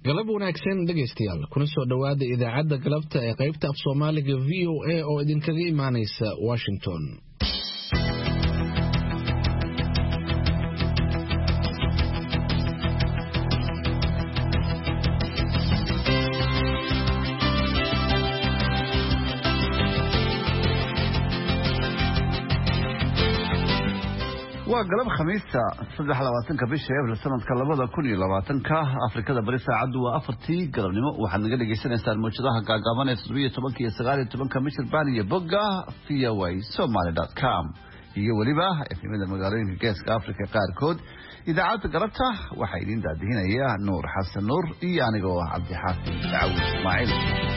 galab wanaagsan dhageystayaal kuna soo dhawaada idaacadda galabta ee qaybta af Soomaaliga VOA oo idinkaga imaanaysa Washington. waa galab khamiista 23 bisha Abriil sanadka 2020 Afrikada bari saacadu waa 4 galabnimo waxaad naga dhageysanaysaan muujadaha gaagaaban ee 17 iyo 19 mitir baan iyo bogga voasomali.com iyo waliba efemada magaalooyinka geeska Afrika qaarkood idaacadda galabta waxa idin daadihinaya Nuur Xasan Nuur iyo anigoo Cabdi Xaafid Daawud Ismaaciil.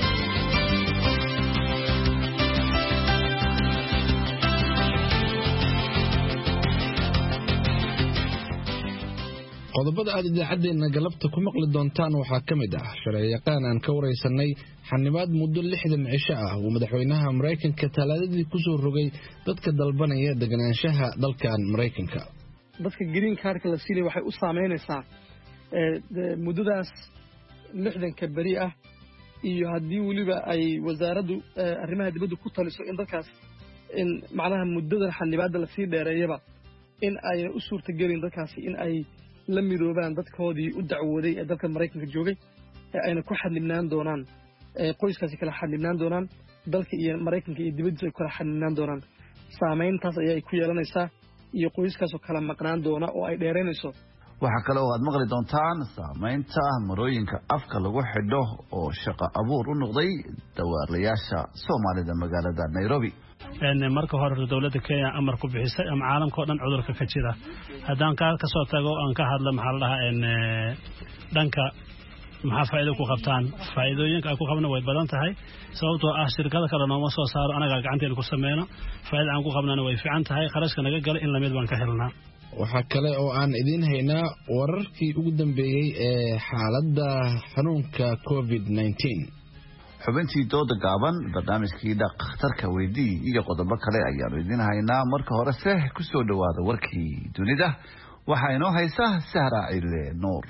qodobada aad idaacaddeena galabta ku maqli doontaan waxaa ka mid ah sharciyaqaan aan ka wareysanay xanibaad muddo 60 cisho ah uu madaxweynaha Mareykanka talaadadii ku soo rogay dadka dalbanaya deganaanshaha dalkan Mareykanka. dadka green card-ka la siiyay waxay u saameynaysaa muddadaas 60 bari ah iyo haddii waliba ay wasaaraddu arrimaha dibadda ku taliso in dadkaas in macnaha muddadan xanibaadda la sii dheereeyaba in ay u suurtagelin dadkaasi in ay la midoobaan dadkoodii u dacwooday ee dalka Mareykanka joogay ee ayna ku xadnibnaan doonaan qoyskaasi kala xadnibnaan doonaan dalka iyo Mareykanka iyo dibadda kala xadnibnaan doonaan saameyntaas ayay ku yeelanaysaa iyo qoyskaas oo kala maqnaan doona oo ay dheereynayso. waxa kale oo aad maqli doontaan saameynta marooyinka afka lagu xidho oo shaqo abuur u noqday dawaarlayaasha Soomaalida magaalada Nairobi. marka hore dawladda Kenya amar ku bixisay ama caalamka oo dhan cudurka ka jira hadaan ka soo tago aan ka hadlo maxaa la dhahaa dhanka maxaa faa'iido ku qabtaan faa'iidooyinka ay ku qabna way badan tahay sababtoo ah shirkada kale nooma soo saaro anaga gacanteena ku sameeyno faa'iido aan ku qabnana way fiican tahay qarashka naga gala in lamid baan ka helnaa. waxa kale oo aan idin haynaa wararkii ugu dambeeyay ee xaaladda xanuunka COVID-19 xubintii dooda gaaban barnaamijkii dhakhtarka weydii iyo qodobo kale ayaanu idin haynaa marka hore ku soo dhawaada warkii dunida waxa inoo haysa Sahra Ciile Nuur.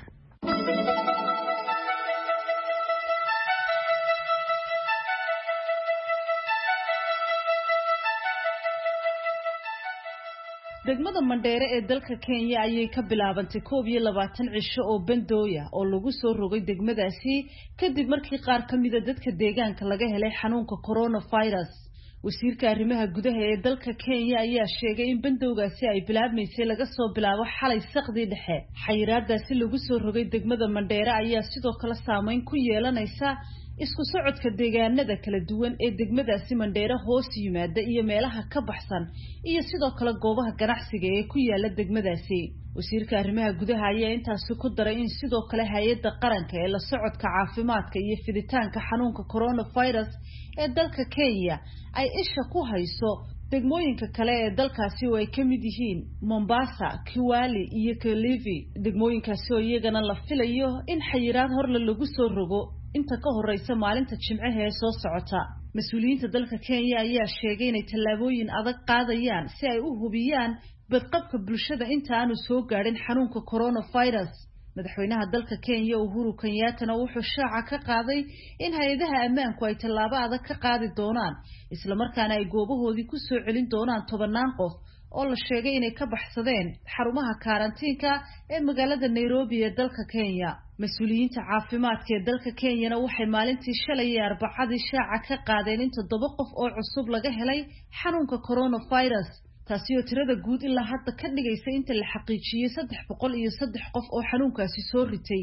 degmada Mandheere ee dalka Kenya ayay ka bilaabantay 21 cisho oo bandooya oo lagu soo rogay degmadaasi kadib markii qaar ka mid ah dadka deegaanka laga helay xanuunka coronavirus. wasiirka arrimaha gudaha ee dalka Kenya ayaa sheegay in bandowgaasi ay bilaabmaysay laga soo bilaabo xalay saqdii dhexe. xayiraadaasi lagu soo rogay degmada Mandheere ayaa sidoo kale saameyn ku yeelanaysa isku socodka deegaanada kala duwan ee degmadaasi Mandheere hoos yimaada iyo meelaha ka baxsan iyo sidoo kale goobaha ganacsiga ee ku yaala degmadaasi. wasiirka arrimaha gudaha ayaa intaas ku daray in sidoo kale hay'adda qaranka ee la socodka caafimaadka iyo fiditaanka xanuunka coronavirus ee dalka Kenya ay isha ku hayso degmooyinka kale ee dalkaasi oo ay ka mid yihiin Mombasa, Kiwali iyo Kilifi. degmooyinkaasi oo iyagana la filayo in xayiraad hor lagu soo rogo inta ka horeysa maalinta Jimcaha ee soo socota. mas'uuliyiinta dalka Kenya ayaa sheegay inay tallaabooyin adag qaadayaan si ay u hubiyaan badqabka bulshada inta aanu soo gaarin xanuunka coronavirus. madaxweynaha dalka Kenya Uhuru Kenyatta wuxuu shaaca ka qaaday in hay'adaha ammaanku ay tallaabo adag ka qaadi doonaan isla markaana ay goobahoodii ku soo celin doonaan 10 qof oo la sheegay inay ka baxsadeen xarumaha karantiinka ee magaalada Nairobi ee dalka Kenya. mas'uuliyiinta caafimaadka ee dalka Kenya waxay maalintii shalay ee Arbacadii shaaca ka qaadeen in 7 qof oo cusub laga helay xanuunka coronavirus. taasi oo tirada guud ilaa hadda ka dhigaysa inta la xaqiijiyay 303 qof oo xanuunkaasi soo ritay.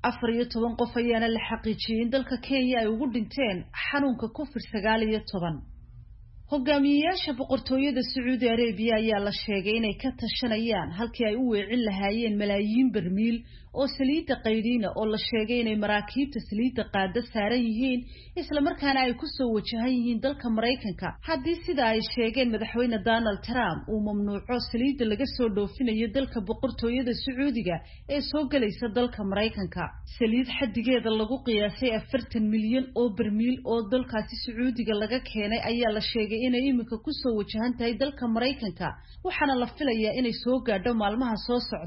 14 qof ayaana la xaqiijiyay in dalka Kenya ay ugu dhinteen xanuunka COVID-19. hogaamiyayaasha boqortooyada Saudi Arabia ayaa la sheegay inay ka tashanayaan halkii ay u weecin lahaayeen malaayiin barmiil oo saliidda qaydina oo la sheegay inay maraakiibta saliidda qaada saaran yihiin isla markaana ay ku soo wajahan yihiin dalka Mareykanka haddii sida ay sheegeen madaxweyne Donald Trump uu mamnuuco saliidda laga soo dhoofinayo dalka boqortooyada Sacuudiga ee soo galaysa dalka Mareykanka. saliid xaddigeeda lagu qiyaasay 40 milyan oo barmiil oo dalkaasi Sacuudiga laga keenay ayaa la sheegay inay imika ku soo wajahan tahay dalka Mareykanka waxaana la filayaa inay soo gaadho maalmaha soo socda.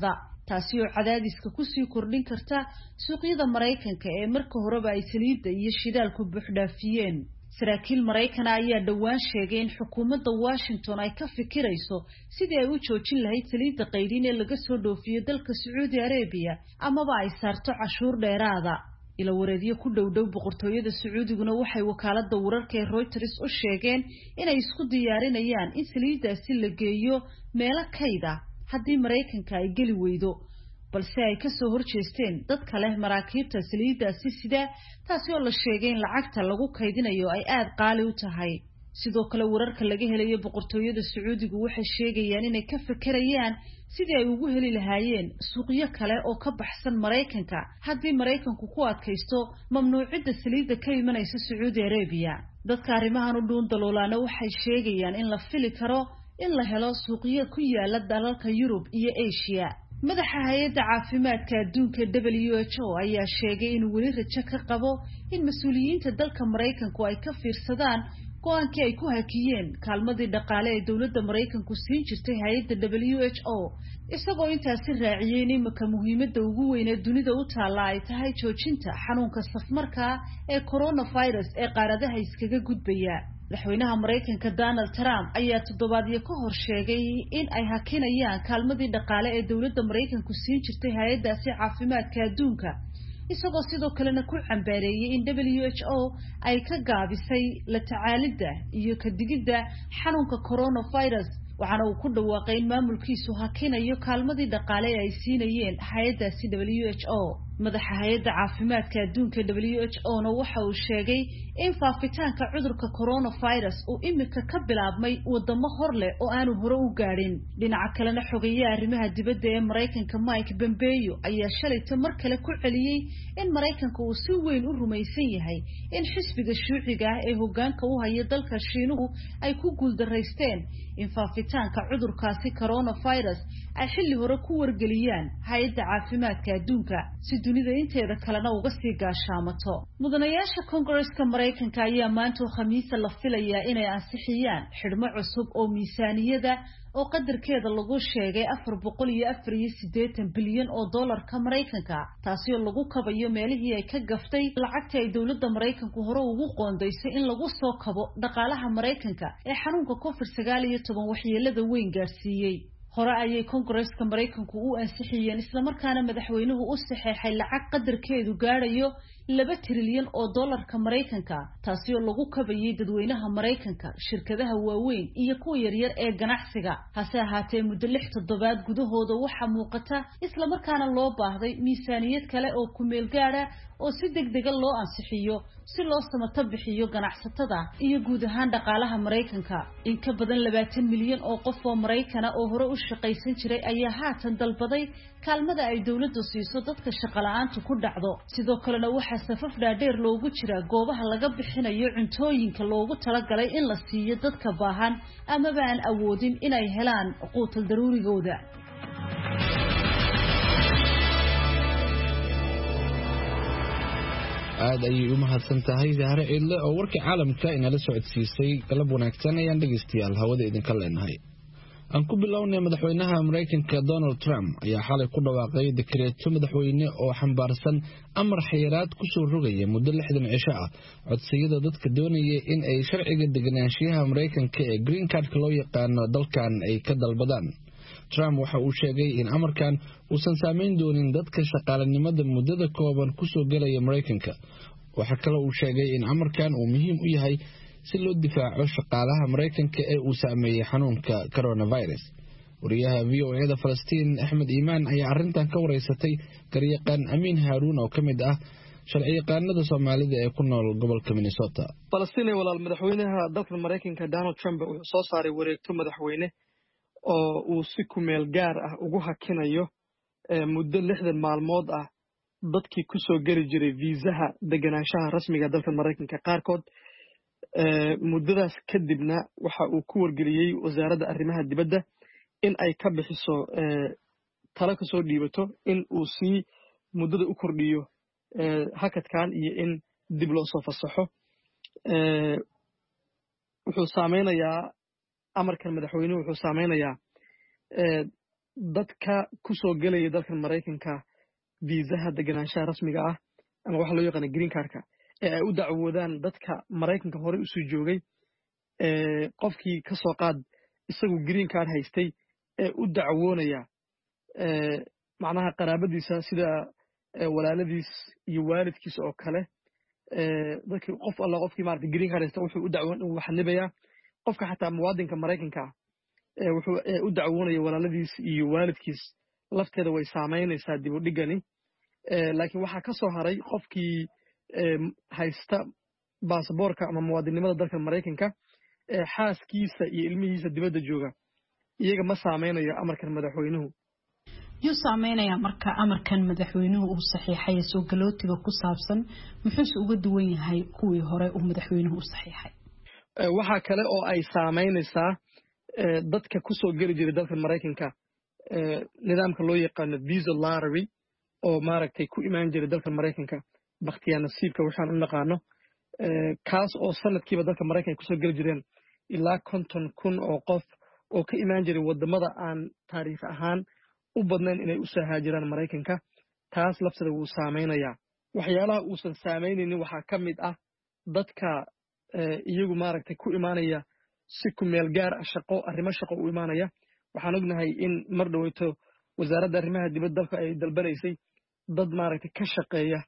taasi oo cadaadiska kusii kordhin karta suuqyada Mareykanka ee marka horeba ay saliidda iyo shidaalku buuxdhaafiyeen. saraakiil Mareykan ayaa dhawaan sheegay in xukuumadda Washington ay ka fikirayso sidii ay u joojin lahayd saliidda qaydin ee laga soo dhoofiyo dalka Saudi Arabia amaba ay saarto cashuur dheeraada. ila wareediyo ku dhowdhow boqortooyada Sacuudiguna waxay wakaaladda wararka ee Reuters u sheegeen inay isku diyaarinayaan in saliiddaasi la geeyo meelo kayd ah haddii Mareykanka ay geli weydo, balse ay ka soo horjeesteen dadka leh maraakiibta saliiddaasi sida taasi oo la sheegay in lacagta lagu kaydinayo ay aad qaali u tahay. sidoo kale wararka laga helayo boqortooyada Sacuudigu waxay sheegayaan inay ka fikirayaan sidii ay ugu heli lahaayeen suuqyo kale oo ka baxsan Mareykanka haddii Mareykanku ku adkaysto mamnuucidda saliidda ka imanaysa Saudi Arabia. dadka arrimahan u dhuun daloolaana waxay sheegayaan in la fili karo in la helo suuqyo ku yaala dalalka Yurub iyo Asia. madaxa hay'adda caafimaadka adduunka WHO ayaa sheegay in weli rajo ka qabo in mas'uuliyiinta dalka Mareykanku ay ka fiirsadaan go'aankii ay ku hakiyeen kaalmadii dhaqaale ee dawladda Mareykanku siin jirtay hay'adda WHO, isagoo intaasi raaciyay in imika muhiimadda ugu weyn ee dunida u taala ay tahay joojinta xanuunka safmarka ee coronavirus ee qaaradaha iskaga gudbaya. madaxweynaha Mareykanka Donald Trump ayaa toddobaadyo ka hor sheegay in ay hakinayaan kaalmadii dhaqaale ee dawladda Mareykanku siin jirtay hay'addaasi caafimaadka adduunka, isagoo sidoo kalena ku cambaareeyay in WHO ay ka gaabisay la tacaalidda iyo ka digidda xanuunka coronavirus, waxaana uu ku dhawaaqay in maamulkiisu hakinayo kaalmadii dhaqaale ee ay siinayeen hay'addaasi WHO. madaxa hay'adda caafimaadka adduunka WHO-na waxa uu sheegay in faafitaanka cudurka coronavirus uu imika ka bilaabmay wadamo hor leh oo aanu hore u gaadhin. dhinaca kalena xogeeyaha arrimaha dibadda ee Mareykanka Mike Pompeo ayaa shalayta mar kale ku celiyay in Mareykanka uu si weyn u rumaysan yahay in xisbiga shuuciga ah ee hoggaanka u haya dalka Shiinuhu ay ku guuldareysteen in faafitaanka cudurkaasi coronavirus ay xilli hore ku wargeliyaan hay'adda caafimaadka adduunka si dunida inteeda kalena uga sii gaashaamato. mudanayaasha Congress-ka Mareykanka ayaa maanta Khamiista la filayaa inay ansixiyaan xidhmo cusub oo miisaaniyada oo qadarkeeda lagu sheegay 484 bilyan oo dollarka Mareykanka, taasi oo lagu kabayo meelihii ay ka gaftay lacagta ay dawladda Mareykanku hore ugu qoondaysay in lagu soo kabo dhaqaalaha Mareykanka ee xanuunka COVID-19 waxyeelada weyn gaarsiiyay. hore ayay Congress-ka Mareykanku u ansixiyeen isla markaana madaxweynuhu u saxeexay lacag qadarkeedu gaarayo 2 trilyan oo dollarka Mareykanka, taasi oo lagu kabayay dadweynaha Mareykanka, shirkadaha waaweyn iyo kuwa yaryar ee ganacsiga. hase ahaatee muddo 6 toddobaad gudahooda waxa muuqata isla markaana loo baahday miisaaniyad kale oo ku meel gaara oo si degdeg ah loo ansixiyo si loo samato bixiyo ganacsatada iyo guud ahaan dhaqaalaha Mareykanka. in ka badan 20 milyan oo qof oo Mareykan oo hore u shaqaysan jiray ayaa haatan dalbaday kaalmada ay dawladdu siiso dadka shaqo la'aantu ku dhacdo. sidoo kalena waxa safaf dhaadheer loogu jira goobaha laga bixinayo cuntooyinka loogu talagalay in la siiyo dadka baahan ama aan awoodin inay helaan quutal daruurigooda. aad ayay u mahadsan tahay Zahra Ciidle oo warkii caalamka inala socodsiisay. galab wanaagsan ayaan dhageystayaal hawada idinka leenahay. aan ku bilownay madaxweynaha Mareykanka Donald Trump ayaa xalay ku dhawaaqay dekreeto madaxweyne oo xambaarsan amar xayiraad ku soo rogaya muddo 60 cisho ah codsiyada dadka doonaya in ay sharciga deganaanshiyaha Mareykanka ee green card loo yaqaano dalkan ay ka dalbadaan. Trump waxa uu sheegay in amarkan uusan saameyn doonin dadka shaqaalanimada muddada kooban ku soo galaya Mareykanka. waxa kale uu sheegay in amarkan uu muhiim u yahay si loo difaaco shaqaalaha Mareykanka ee uu saameeyay xanuunka coronavirus. wariyaha VOA-da Falastiin Axmed Iimaan ayaa arrintan ka wareysatay garyaqaan Amiin Haaruun oo kamid ah sharciyaqaanada Soomaalida ee ku nool gobolka Minnesota. Falastiin walaal madaxweynaha dalka Mareykanka Donald Trump wuxuu soo saaray wareegto madaxweyne oo uu si ku meel gaar ah ugu hakinayo muddo 60 maalmood ah dadkii ku soo gari jiray viisaha deganaanshaha rasmiga dalka Mareykanka qaarkood. muddadaas kadibna waxa uu ku wargeliyay wasaaradda arrimaha dibadda in ay ka bixiso talo ka soo dhiibato in uu si muddada u kordhiyo hakadkan iyo in dib loo soo fasaxo. wuxuu saameynayaa amarkan madaxweynuhu wuxuu saameynayaa dadka ku soo gelaya dalkan Maraykanka viisaha deganaanshaha rasmiga ah ama waxa loo yaqaan green cardka ee ay u dacwoodaan dadka Maraykanka hore u soo joogay qofkii ka soo qaad isagu green card haystay ee u dacwoonaya macnaha qaraabadiisa sida walaaladiis iyo waalidkiisa oo kale dadkii qof alla qofkii maartay green card haysta wuxuu u dacwoon uu xanibayaa qofka xataa muwaadinka Maraykanka wuxuu u dacwoonaya walaaladiis iyo waalidkiis lafteeda way saameynaysaa dib u dhigani laakiin waxaa ka soo haray qofkii haysta baasaboorka ama muwaadinimada dalka Maraykanka xaaskiisa iyo ilmihiisa dibadda jooga iyaga ma saameynayo amarkan madaxweynuhu yuu saameynaya marka amarkan madaxweynuhu uu saxiixay soo galootiga ku saabsan muxuu uga duwan yahay kuwii hore uu madaxweynuhu saxiixay waxa kale oo ay saameynaysaa dadka ku soo gali jiray dalka Maraykanka nidaamka loo yaqaan visa lottery oo maaragtay ku imaan jiray dalka Maraykanka baqtiya nasiibka waxaan u naqaano kaas oo sanadkiiba dalka Maraykanka ku soo gali jireen ilaa 50,000 oo qof oo ka imaan jiray wadamada aan taariikh ahaan u badnayn inay u soo haajiraan Maraykanka taas lafteeda wuu saameynaya waxyaalaha uusan saameynaynin waxaa ka mid ah dadka iyagu maaragtay ku imaanaya si ku meel gaar ah arrimo shaqo u imaanaya waxaan ognahay in mar dhaweyto wasaaradda arrimaha dibadda dalka ay dalbanaysay dad maaragtay ka shaqeeya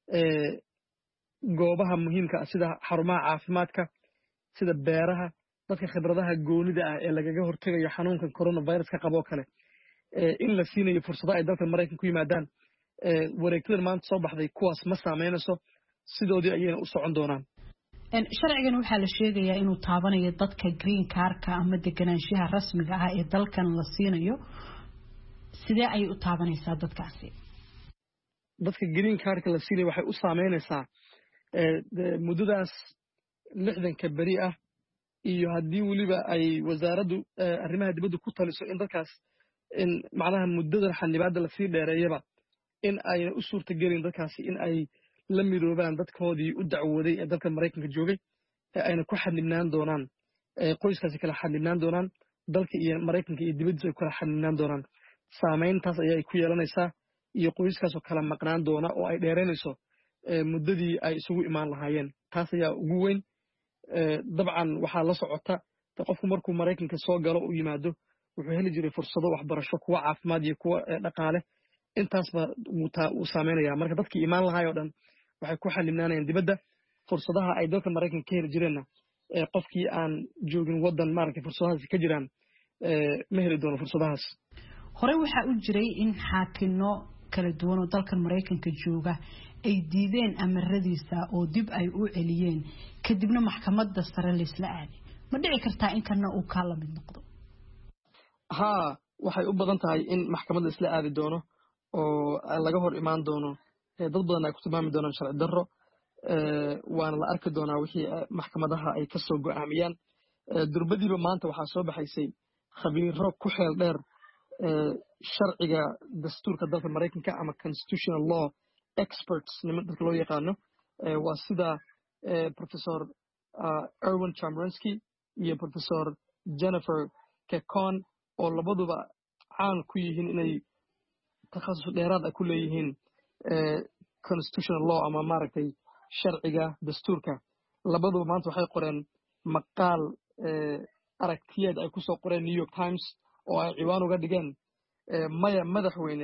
goobaha muhiimka ah sida xarumaha caafimaadka sida beeraha dadka khibradaha goonida ah ee lagaga hortagayo xanuunkan coronavirus ka qabo kale in la siinayo fursado ay dalka Maraykanka ku yimaadaan wareegtadan maanta soo baxday kuwaas ma saameynayso sidoodii ayayna u socon doonaan sharcigan waxaa la sheegayaa inuu taabanayo dadka green cardka ama deganaanshaha rasmiga ah ee dalkan la siinayo sidee ayay u taabanaysaa dadkaasi dadka green cardka la siinayo waxay u saameynaysaa muddadaas 60 beri ah iyo haddii weliba ay wasaaraddu arrimaha dibadda ku taliso in dadkaas in macnaha muddadan xanibaadda la sii dheereeyaba in ayna u suurtagelin dadkaasi in ay la midoobaan dadkoodii u dacwooday ee dalka Maraykanka joogay ee ayna ku xanibnaan doonaan qoyskaasi kala xanibnaan doonaan dalka iyo Maraykanka iyo dibaddiisa ay kala xanibnaan doonaan saameyntaas ayay ku yeelanaysaa iyo qoyskaasoo kala maqnaan doona oo ay dheeraynayso muddadii ay isugu imaan lahaayeen taas ayaa ugu weyn dabcan waxaa la socota qofku markuu Maraykanka soo galo u yimaado wuxuu heli jiray fursado waxbarasho kuwa caafimaad iyo kuwa dhaqaale intaasba wuu saameynaya marka dadkii imaan lahaay oo dhan waxay ku xanibnaanayaan dibadda fursadaha ay dalka Maraykanka ka heli jireenna qofkii aan joogin wadan maaragtay fursadahaasi ka jiraan ma heli doono fursadahaas hore waxaa u jiray in xaakino kala duwan oo dalkan Maraykanka jooga ay diideen amaradiisa oo dib ay u celiyeen kadibna maxkamadda sare la isla aaday ma dhici kartaa in kana uu ka la mid noqdo waxay u badan tahay in maxkamadda isla aadi doono oo laga hor imaan doono dad badan ay ku tilmaami doonaan sharci darro waana la arki doonaa wixii maxkamadaha ay ka soo go'aamiyaan durbadiiba maanta waxaa soo baxaysay khabiiro ku xeel dheer sharciga dastuurka dalka Maraykanka ama constitutional law experts niman dadka loo yaqaano waa sida professor Erwin Chemerinsky iyo professor Jennifer Kekon oo labaduba caan ku yihiin inay takhasus dheeraad ah ku leeyihiin constitutional law ama maaragtay sharciga dastuurka labaduba maanta waxay qoreen maqaal aragtiyeed ay ku soo qoreen New York Times oo ay ciwaan uga dhigeen maya madaxweyne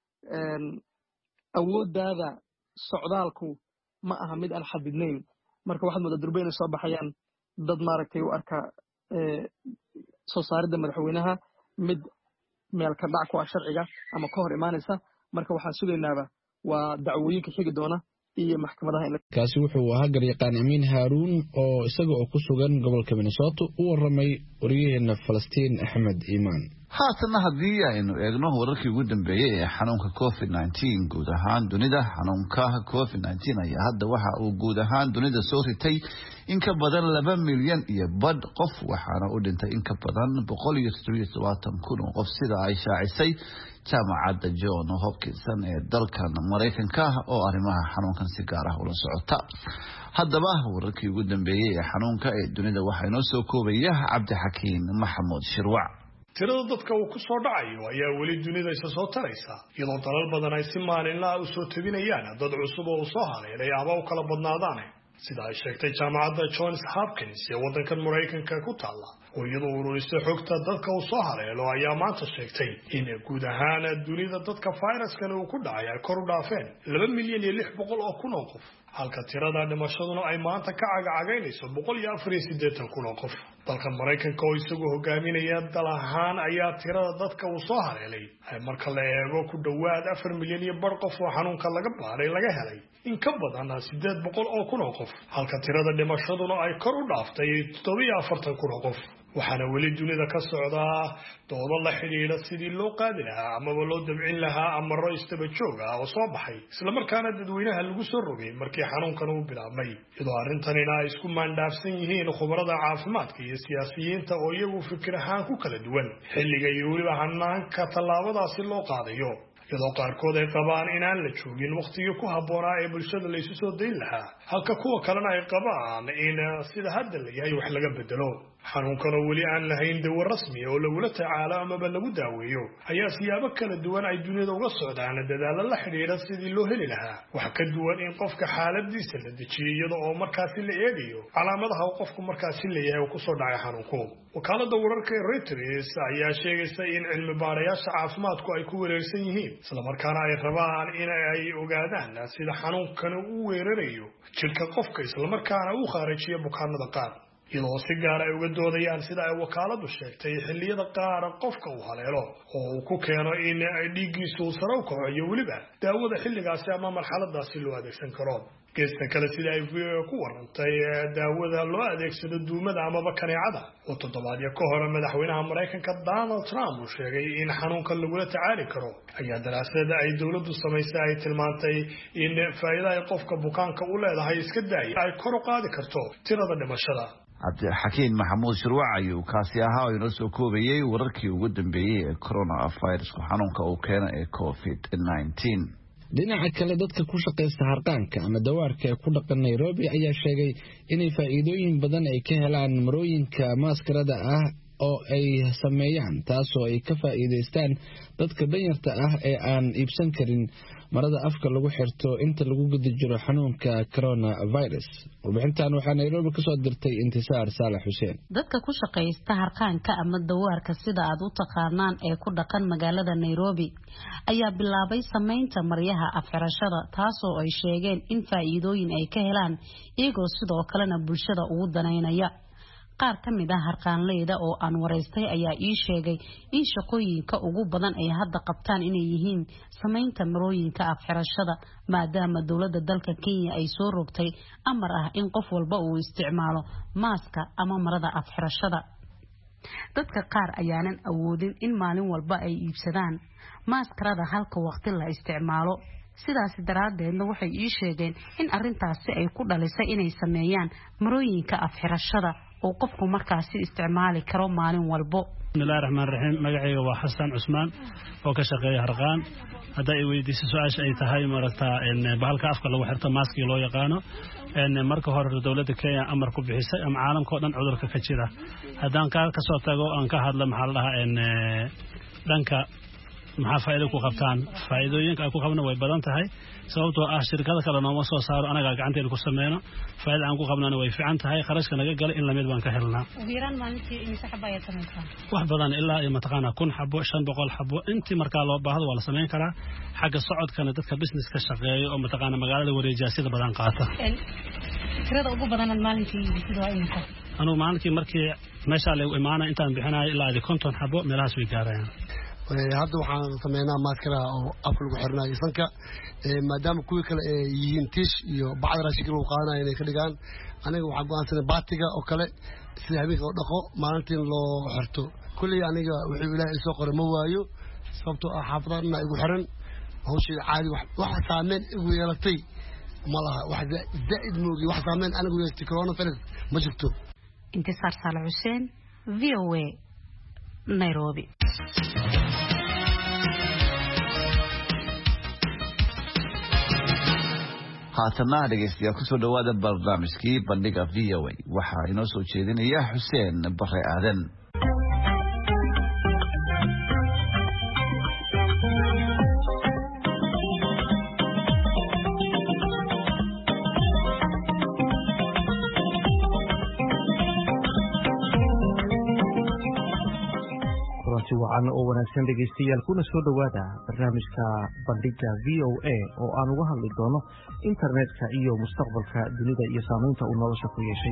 awooddaada socdaalku ma aha mid aan xadidnayn marka waxaad moodaa durba inay soo baxayaan dad maaragtay u arka soo saaridda madaxweynaha mid meel ka dhac ku ah sharciga ama ka hor imaanaysa marka waxaan sugaynaaba waa dacwooyinka xigi doona iyo maxkamadaha kaasi wuxuu ahaa garyaqaan Amiin Haaruun oo isaga oo ku sugan gobolka Minnesota u waramay wariyaheena Falastiin Axmed Iimaan haatana haddii aynu eegno wararkii ugu dambeeyay ee xanuunka COVID-19 guud ahaan dunida xanuunka COVID-19 ayaa hadda waxa uu guud ahaan dunida soo ritay in ka badan 2 milyan iyo badh qof waxaana u dhintay in ka badan 177,000 oo qof sida ay shaacisay jaamacadda John Hopkins ee dalkan Maraykanka oo arrimaha xanuunkan si gaar ah ula socota haddaba wararkii ugu dambeeyay ee xanuunka ee dunida waxaa inoo soo koobaya Cabdi Xakiin Maxamuud Shirwac tirada dadka uu ku soo dhacayo ayaa weli dunida isa soo taraysa iyadoo dalal badan ay si maalinlaha u soo tabinayaan dad cusub oo soo haleelay ama u kala badnaadaan sida ay sheegtay jaamacadda Johns Hopkins ee waddankan Mareykanka ku taala oo iyadoo ururisay xogta dadka uu soo haleelo ayaa maanta sheegtay in guud ahaan dunida dadka fayraskan uu ku dhacay ay kor u dhaafeen 2,600,000 oo qof halka tirada dhimashaduna ay maanta ka cagacagaynayso 184,000 oo qof dalka Mareykanka oo isagu hogaaminaya dal ahaan ayaa tirada dadka uu soo haleelay ay marka la eego ku dhawaad 4 milyan iyo bar qof oo xanuunka laga baaray laga helay in ka badan 800,000 oo qof halka tirada dhimashaduna ay kor u dhaaftay 47,000 oo qof waxaana weli dunida ka socda doodo la xidhiidha sidii loo qaadi lahaa amaba loo dabcin lahaa amaro istaba joog ah oo soo baxay isla markaana dadweynaha lagu soo rogay markii xanuunkan uu bilaabmay iyadoo arrintanina ay isku maandhaafsan yihiin khubarada caafimaadka iyo siyaasiyiinta oo iyagu fikir ahaan ku kala duwan xilliga iyo weliba hanaanka tallaabadaasi loo qaadayo iyadoo qaarkood ay qabaan inaan la joogin waqtigii ku habboonaa ee bulshada la isu soo dayn lahaa halka kuwa kalena ay qabaan in sida hadda la yahay wax laga bedelo xanuunkan oo weli aan lahayn dawo rasmi oo lagula tacaalo amaba lagu daaweeyo ayaa siyaabo kala duwan ay dunida uga socdaan dadaalo la xidhiidha sidii loo heli lahaa wax ka duwan in qofka xaaladiisa la dejiyo iyada oo markaasi la eegayo calaamadaha uu qofku markaasi leeyahay oo kusoo dhacay xanuunku wakaalada wararka ee Reuters ayaa sheegaysa in cilmi baarayaasha caafimaadku ay ku wareersan yihiin isla markaana ay rabaan in ay ogaadaan sida xanuunkan uu weerarayo jirka qofka isla markaana uu kharijiyo bukaanada qaar iyadoo si gaar ay uga doodayaan sida ay wakaaladu sheegtay xilliyada qaar qofka uu haleelo oo uu ku keeno in ay dhiiggiisu sare u kaco iyo weliba daawada xilligaasi ama marxaladaasi loo adeegsan karo geesta kale sida ay ku warantay daawada loo adeegsado duumada amaba kaneecada oo toddobaadyo ka hor madaxweynaha Mareykanka Donald Trump uu sheegay in xanuunkan lagula tacaali karo ayaa daraasada ay dawladdu samaysay ay tilmaantay in faa'iidada ay qofka bukaanka u leedahay iska daay ay kor u qaadi karto tirada dhimashada Cabdixakiin Maxamuud Shirwac ayuu kaasi ahaa oo inoo soo koobayay wararkii ugu dambeeyay ee coronavirus xanuunka uu keenay ee COVID-19 dhinaca kale dadka ku shaqeysta harqaanka ama dawaarka ee ku dhaqan Nairobi ayaa sheegay inay faa'iidooyin badan ay ka helaan marooyinka maskarada ah oo ay sameeyaan taasoo ay ka faa'iideystaan dadka danyarta ah ee aan iibsan karin marada afka lagu xirto inta lagu guda jiro xanuunka coronavirus. Warbixintan waxaa Nairobi ka soo dirtay Intisaar Saalax Xuseen. Dadka ku shaqeysta harqaanka ama dawaarka sida aad u taqaanaan ee ku dhaqan magaalada Nairobi ayaa bilaabay sameynta maryaha afxirashada taasoo ay sheegeen in faa'iidooyin ay ka helaan iyagoo sidoo kalena bulshada ugu daneynaya. qaar ka mid ah harqaanleyda oo aan wareystay ayaa ii sheegay in shaqooyinka ugu badan ay hadda qabtaan inay yihiin sameynta marooyinka afxirashada maadaama dowladda dalka Kenya ay soo rogtay amar ah in qof walba uu isticmaalo maaska ama marada afxirashada. dadka qaar ayaanan awoodin in maalin walba ay iibsadaan maaskarada halka waqti la isticmaalo. sidaas daraadeedna waxay ii sheegeen in arintaasi ay ku dhalisay inay sameeyaan marooyinka afxirashada oo qofku markaasi isticmaali karo maalin walbo. bismillaahi raxmaani raxiim magacayga waa Xasan Cusmaan oo ka shaqeeya harqaan. hadda ay weydiisay su'aasha ay tahay maragtaa in bahalka afka lagu xirto maaskii loo yaqaano marka hore dawladda Kenya amar ku bixisay ama caalamka oo dhan cudurka ka jira. haddaan ka soo tago aan ka hadlo maxaa la dhahaa in dhanka maxaa faa'iido ku qabtaan faa'iidooyinka ay ku qabna way badan tahay sababtoo ah shirkada kale nooma soo saaro anaga gacanteena ku sameeyno faa'iido aan ku qabnana way fiican tahay qarashka naga galay in la mid baan ka helnaa ugu maalintii in saxba ay sameeyaan wax badan ilaa ay mataqaana 1,000 xabo 500 xabo intii marka loo baahdo waa la sameyn karaa xagga socodkana dadka business ka shaqeeyo oo mataqaana magaalada wareejiyada badan qaata tirada ugu badan maalintii sidoo ay noqon anu maalintii markii meesha la imaana intaan bixinayo ilaa 50 xabo meelahaas way gaarayaan. hadda waxaan sameynaa maaskara oo afka lagu xirnayo sanka maadaama kuwii kale ay yihiin tiish iyo bacda raashinka lagu qaadanayo inay ka dhigaan aniga waxaan go'aansanay baatiga oo kale sida habeenka oo dhaqo maalintiin loo xirto kulley aniga wuxuu ilaahay soo qoray ma waayo sababtoo ah xaafadana igu xiran hawsheeda caadi wax saameyn igu yeelatay ma laha wax zaid moogi wax saameyn anigu yeelatay coronavirus ma jirto. Intisaar Saalax Xuseen VOA Nairobi. haatana dhegeystayaal ku soo dhawaada barnaamijkii bandhiga VOA waxaa inoo soo jeedinaya Xuseen Bare Aadan. wacan oo wanaagsan dhegaystayaal kuna soo dhowaada barnaamijka bandhiga VOA oo aan uga hadli doono internetka iyo mustaqbalka dunida iyo saamaynta uu nolosha ku yeeshay.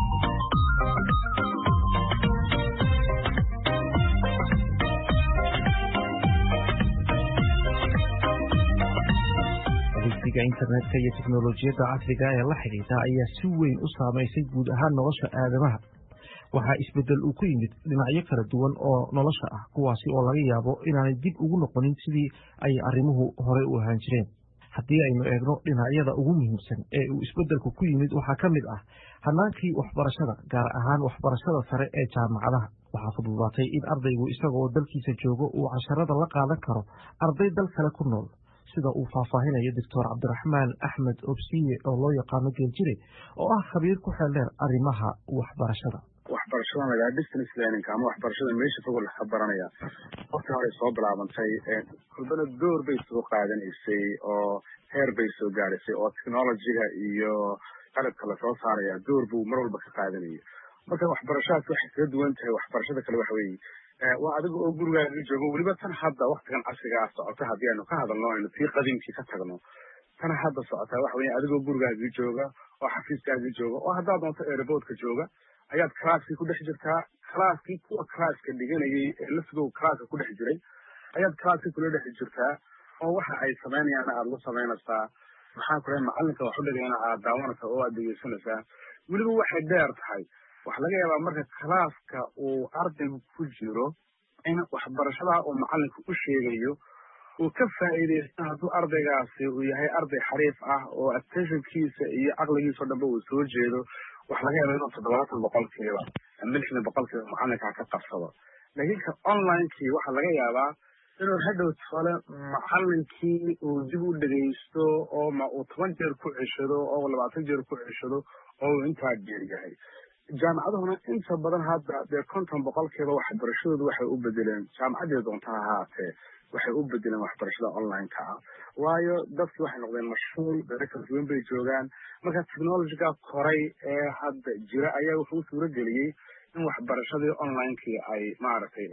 adeegsiga internetka iyo teknolojiyadda casriga ee la xidhiidha ayaa si weyn u saamaysay guud ahaan nolosha aadamaha. waxaa isbedel uu ku yimid dhinacyo kala duwan oo nolosha ah kuwaasi oo laga yaabo inaanay dib ugu noqonin sidii ay arrimuhu horey u ahaan jireen. haddii aynu eegno dhinacyada ugu muhiimsan ee uu isbedelku ku yimid waxaa ka mid ah hanaankii waxbarashada, gaar ahaan waxbarashada sare ee jaamacadaha. waxaa fududaatay in ardaygu isagoo dalkiisa joogo uu casharada la qaadan karo arday dal kale ku nool, sida uu faahfaahinayo doctor cabdiraxmaan axmed obsiye oo loo yaqaano geeljire oo ah khabiir ku xeeldheer arrimaha waxbarashada. waxbarashada lagaa distance learning ama waxbarashada meesha fog la baranaya waqti hore soo bilaabantay kurbana door bay soo qaadanaysay oo heer bay soo gaadhaysay oo technology-ga iyo qalabka la soo saaraya door buu mar walba ka qaadanayay. marka waxbarashadaas waxay kaga duwan tahay waxbarashada kale waxa weeye waa adiga oo gurigaaga joogo, weliba tan hadda waktigan casriga ah socota haddii aynu ka hadalno aynu tii qadiimkii ka tagno, tan hadda socotaa waxa weeye adigoo gurigaagii jooga oo xafiiskaagii jooga oo haddaad doonto airportka jooga ayaad classkii ku dhex jirtaa. classkii kuwa classka dhiganayay ee laftigow classka ku dhex jiray ayaad classkii kula dhex jirtaa oo waxa ay samaynayaan aad la samaynaysaa. maxaan ku dhahay macalinka wax u dhigayna aad daawanaysaa oo aad dhegeysanaysaa. weliba waxay dheer tahay waxa laga yaabaa marka classka uu ardaygu ku jiro in waxbarashada uu macalinka u sheegayo uu ka faa'iideysto hadduu ardaygaasi uu yahay arday xariif ah oo attentionkiisa iyo caqligiisa oo dhanba uu soo jeedo. waxa laga yaabaa inuu 70% ama 60% macalinka ka qabsado. laakiin ka online-kii waxa laga yaabaa inuu hadhow tole macalinkii uu dib u dhegeysto oo ma uu 10 jeer ku ceshado oo 20 jeer ku ceshado oo intaa jeer yahay. jaamacaduhuna inta badan hadda 50% waxbarashadoodu waxay u bedeleen jaamacadii doonta ha ahaatee waxay u bedeleen waxbarashada online-ka ah, waayo dadkii waxay noqdeen mashquul, dad kala duwan bay joogaan. marka technology-ga koray ee hadda jira ayaa wuxuu suuro geliyey in waxbarashadii online-kii ay maaragtay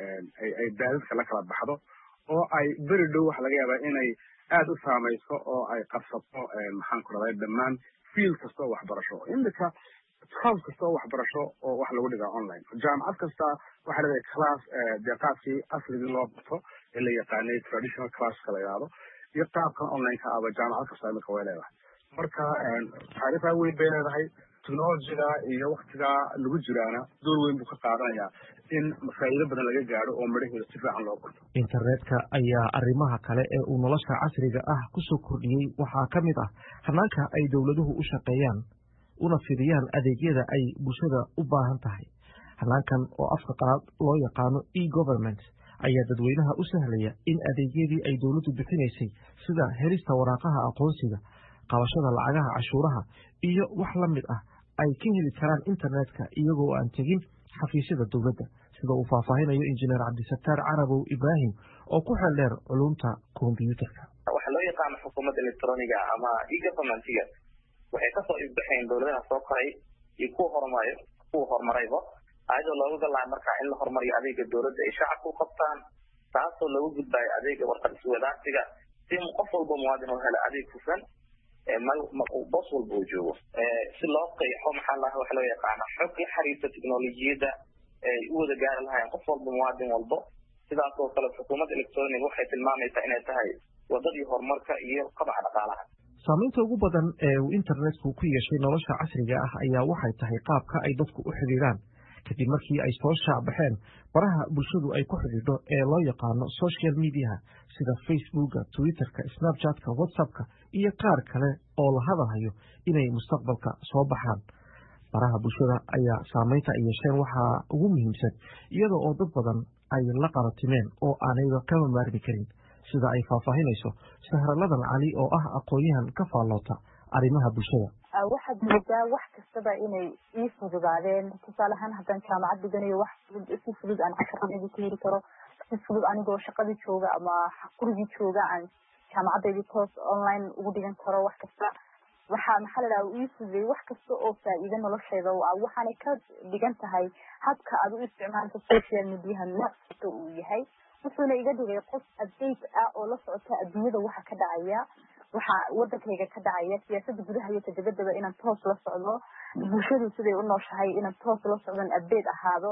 ay daadadka la kala baxdo oo ay beri dhow waxa laga yaabaa inay aada u saamayso oo ay qabsato maxaan ku raday dhammaan field kasta oo waxbarasho. imika class kasta oo waxbarasho oo wax lagu dhigaa online. jaamacad kasta waxaa leedahay class deeqaadkii asligii loo barto ee la yaqaanay traditional classka la yidhaahdo iyo qaabkan online-ka aba jaamacad kasta imika way leedahay. marka taariikhdaa weyn bay leedahay. technology-ga iyo waktiga lagu jiraana door weyn buu ka qaadanayaa in faa'iido badan laga gaadho oo midhaheeda si fiican loo barto. internetka ayaa arrimaha kale ee uu nolosha casriga ah kusoo kordhiyey waxaa ka mid ah hanaanka ay dowladuhu u shaqeeyaan una fidiyaan adeegyada ay bulshada u baahan tahay. hanaankan oo afka qalaad loo yaqaano e-government ayaa dadweynaha u sahlaya in adeegyadii ay dowladdu bixinaysay sida helista waraaqaha aqoonsiga, qabashada lacagaha cashuuraha iyo wax la mid ah ay ka heli karaan internetka iyagoo aan tegin xafiisyada dowladda, sida uu faahfaahinayo injineer cabdisataar carabow ibraahim oo ku xeeldheer culumta kombiyuutarka. waxaa loo yaqaano xukuumadda electroniga ama e-governmentiga waxay kasoo ifbaxeen dowladaha soo koray iyo kuwa horumarayba ayadoo looga galaa markaa in la horumariyo adeega dowladda ay shacabka u qabtaan, taasoo lagu gudbayo adeega warqad iswadaarsiga si qof walba muwaadin u helo adeeg hufan boos walba uu joogo. si loo qeexo waxa loo yaqaana xog la xiriirta teknolojiyadda ay u wada gaari lahayn qof walba muwaadin walbo. sidaas oo kale xukuumadda electroniga waxay tilmaamaysaa inay tahay wadadii horumarka iyo kobaca dhaqaalaha. saamaynta ugu badan ee uu internetku ku yeeshay nolosha casriga ah ayaa waxay tahay qaabka ay dadku u xidhiidhaan kadib markii ay soo shaacbaxeen baraha bulshadu ay ku xidhiidho ee loo yaqaano social mediaha sida facebooka, twitterka, snapchatka, whatsappka iyo qaar kale oo la hadalhayo inay mustaqbalka soo baxaan. baraha bulshada ayaa saamaynta ay yeesheen waxaa ugu muhiimsan iyada oo dad badan ay la qaratimeen oo aanayba kama maarmi karin, sida ay faahfaahinayso sahraladan cali oo ah aqoon-yahan ka faalloota arrimaha bulshada. waxaad moodaa wax kastaba inay ii fududaadeen. tusaale ahaan haddaan jaamacad dhiganayo wax si fudud aan casharradayda ku heli karo, si fudud anigoo shaqadii jooga ama gurigii jooga aan jaamacadaydi toos online ugu dhigan karo wax kasta. waxaa maxaa la dhahaa ii fududeeyey wax kasta oo faa'iido noloshayda u ah waxaanay ka dhigan tahay habka aad u isticmaalka social mediaha nooc kasta uu yahay wuxuuna iga dhigay qof update ah oo la socota adduunyada waxa ka dhacaya waxa wadankayga ka dhacaya siyaasadda gudaha iyo dibadda inaan toos la socdo bulshadu siday u nooshahay inaan toos la socdon update ahaado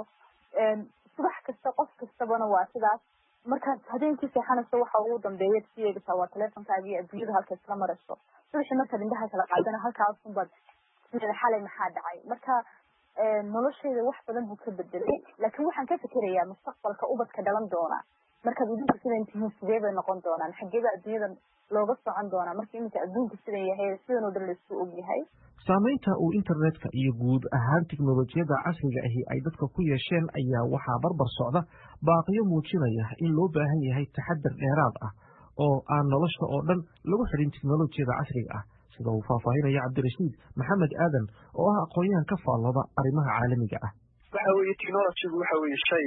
subax kasta qof kastabana waa sidaas markaad habeenkii seexanayso waxa ugu dambeeya si eegtaa waa teleefonkaaga iyo adduunyada halka isla marayso subaxii markaad indhaha kala qaadana halkaas unbaad sida xalay maxaa dhacay marka noloshayda wax badan buu ka bedelay laakiin waxaan ka fikirayaa mustaqbalka ubadka dhalan doona markaad adduunka sidan tihiin sidee bay noqon doonaan xageeba adduunyada looga socon doonaa marka iminka adduunka sidan yahay sidan oo dhan laisku og yahay saamaynta uu internetka iyo guud ahaan tiknolojiyadda casriga ahi ay dadka ku yeesheen ayaa waxaa barbar socda baaqiyo muujinaya in loo baahan yahay taxadar dheeraad ah oo aan nolosha oo dhan lagu xidhin tiknolojiyada casriga ah sida uu faahfaahinaya cabdirashiid maxamed aadan oo ah aqoon-yahan ka faallooda arrimaha caalamiga ah waxa weeye technologygu waxa weeye shay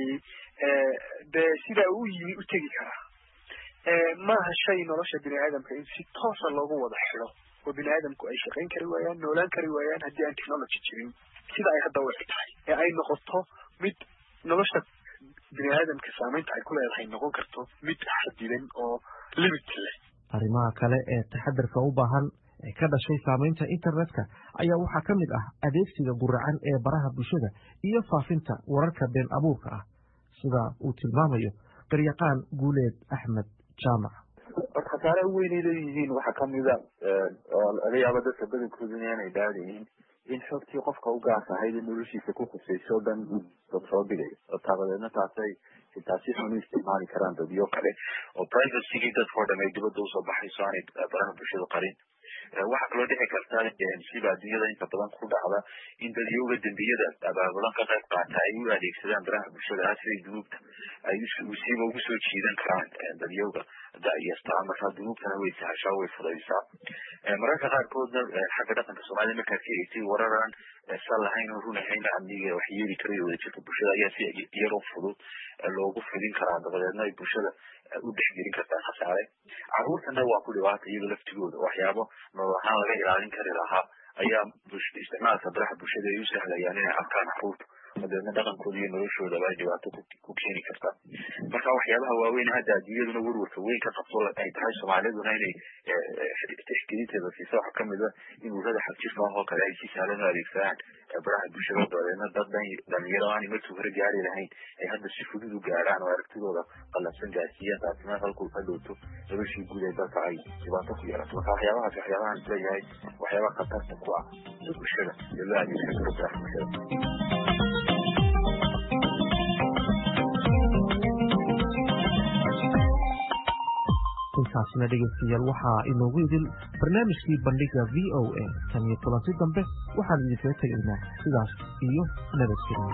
dee sidaa uu yimi u tegi karaa maaha shay nolosha bini aadamka in si toosa loogu wada xidho oo bini aadamku ay shaqayn kari waayaan noolaan kari waayaan haddii aan technology jirin sida ay hadda u eg tahay ee ay noqoto mid nolosha bini aadamka saamaynta ay ku leedahay noqon karto mid xadidan oo limit leh arrimaha kale ee taxadarka u baahan ee ka dhashay saamaynta internetka ayaa waxaa ka mid ah adeegsiga guracan ee baraha bulshada iyo faafinta wararka been abuurka ah sida uu tilmaamayo garyaqaan guuleed axmed jaamac khasaare weynay leeyihiin waxaa kamida oo laga yaabo dadka badankooda inaanay dhaadayin in xogtii qofka u gaas ahayd in noloshiisa ku khusayso o dhan dad soo dhigayo oo taabadeedna taasi xun u isticmaali karaan dadyo kale oo privacygii dadkao dhan ay dibadda usoo baxayso aanay baraha bulshada qarin waxaa kaloo dhici karta siba adduunyada inta badan ku dhacda in dadyowga dembiyada abaabulan ka qayb qaata ay u adeegsadaan baraha bulshada siday dunuubta ay siiba ugu soo jiidan karaan dadyowga da'yartaa markaa dunuubtana way sahashaa way fudaysaa mararka qaarkoodna xagga dhaqanka soomaalida markaad ka eegtay wararan sal lahayn oo run ahayn amniga wax yeeli karayo wadajirka bulshada ayaa si yaroo fudud loogu fidin karaa dabadeedna ay bulshada u dhexgelin kartaa khasaare carruurtana waa ku dhibaata iyada laftigooda waxyaabo nolol ahaan laga ilaalin kari lahaa ayaa isticmaalka baraha bulshada ay u sahlayaan inay arkaan carruurta dabeedna dhaqankooda iyo noloshoodaba ay dhibaato ku keeni kartaa marka waxyaabaha waaweyn hadda adduunyaduna warwarka weyn ka qabto ay tahay soomaaliduna inay tixgelinteeda siisa waxa kamid a in urada xagjirka ah oo kale ay si sahlan u adeegsadaan baraha bulshada dabeedna dad dhalinyaro aanay markii hore gaari lahayn ay hadda si fudud u gaaraan oo aragtidooda qalabsan gaarsiiyaan taasina halkuu ka dhowto noloshii guud ee dalka ay dhibaato ku yeelato marka waxyaabahaan isleeyahay waxyaaba khatarta ku ah bulshada iyo loo adeegsan karo baraha bulshada intaasina dhegeystayaal waxaa inoogu idin barnaamijkii bandhiga v o a tan iyo kulanti dambe waxaan idinkaga tegaynaa sidaas iyo nabadgelyo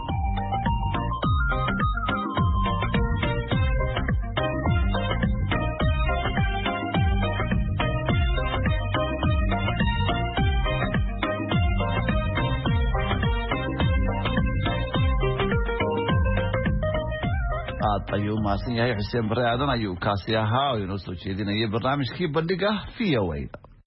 aad ayuu mahadsan yahay xuseen bare aadan ayuu kaasi ahaa oo inoo soo jeedinayay barnaamijkii bandhiga v o a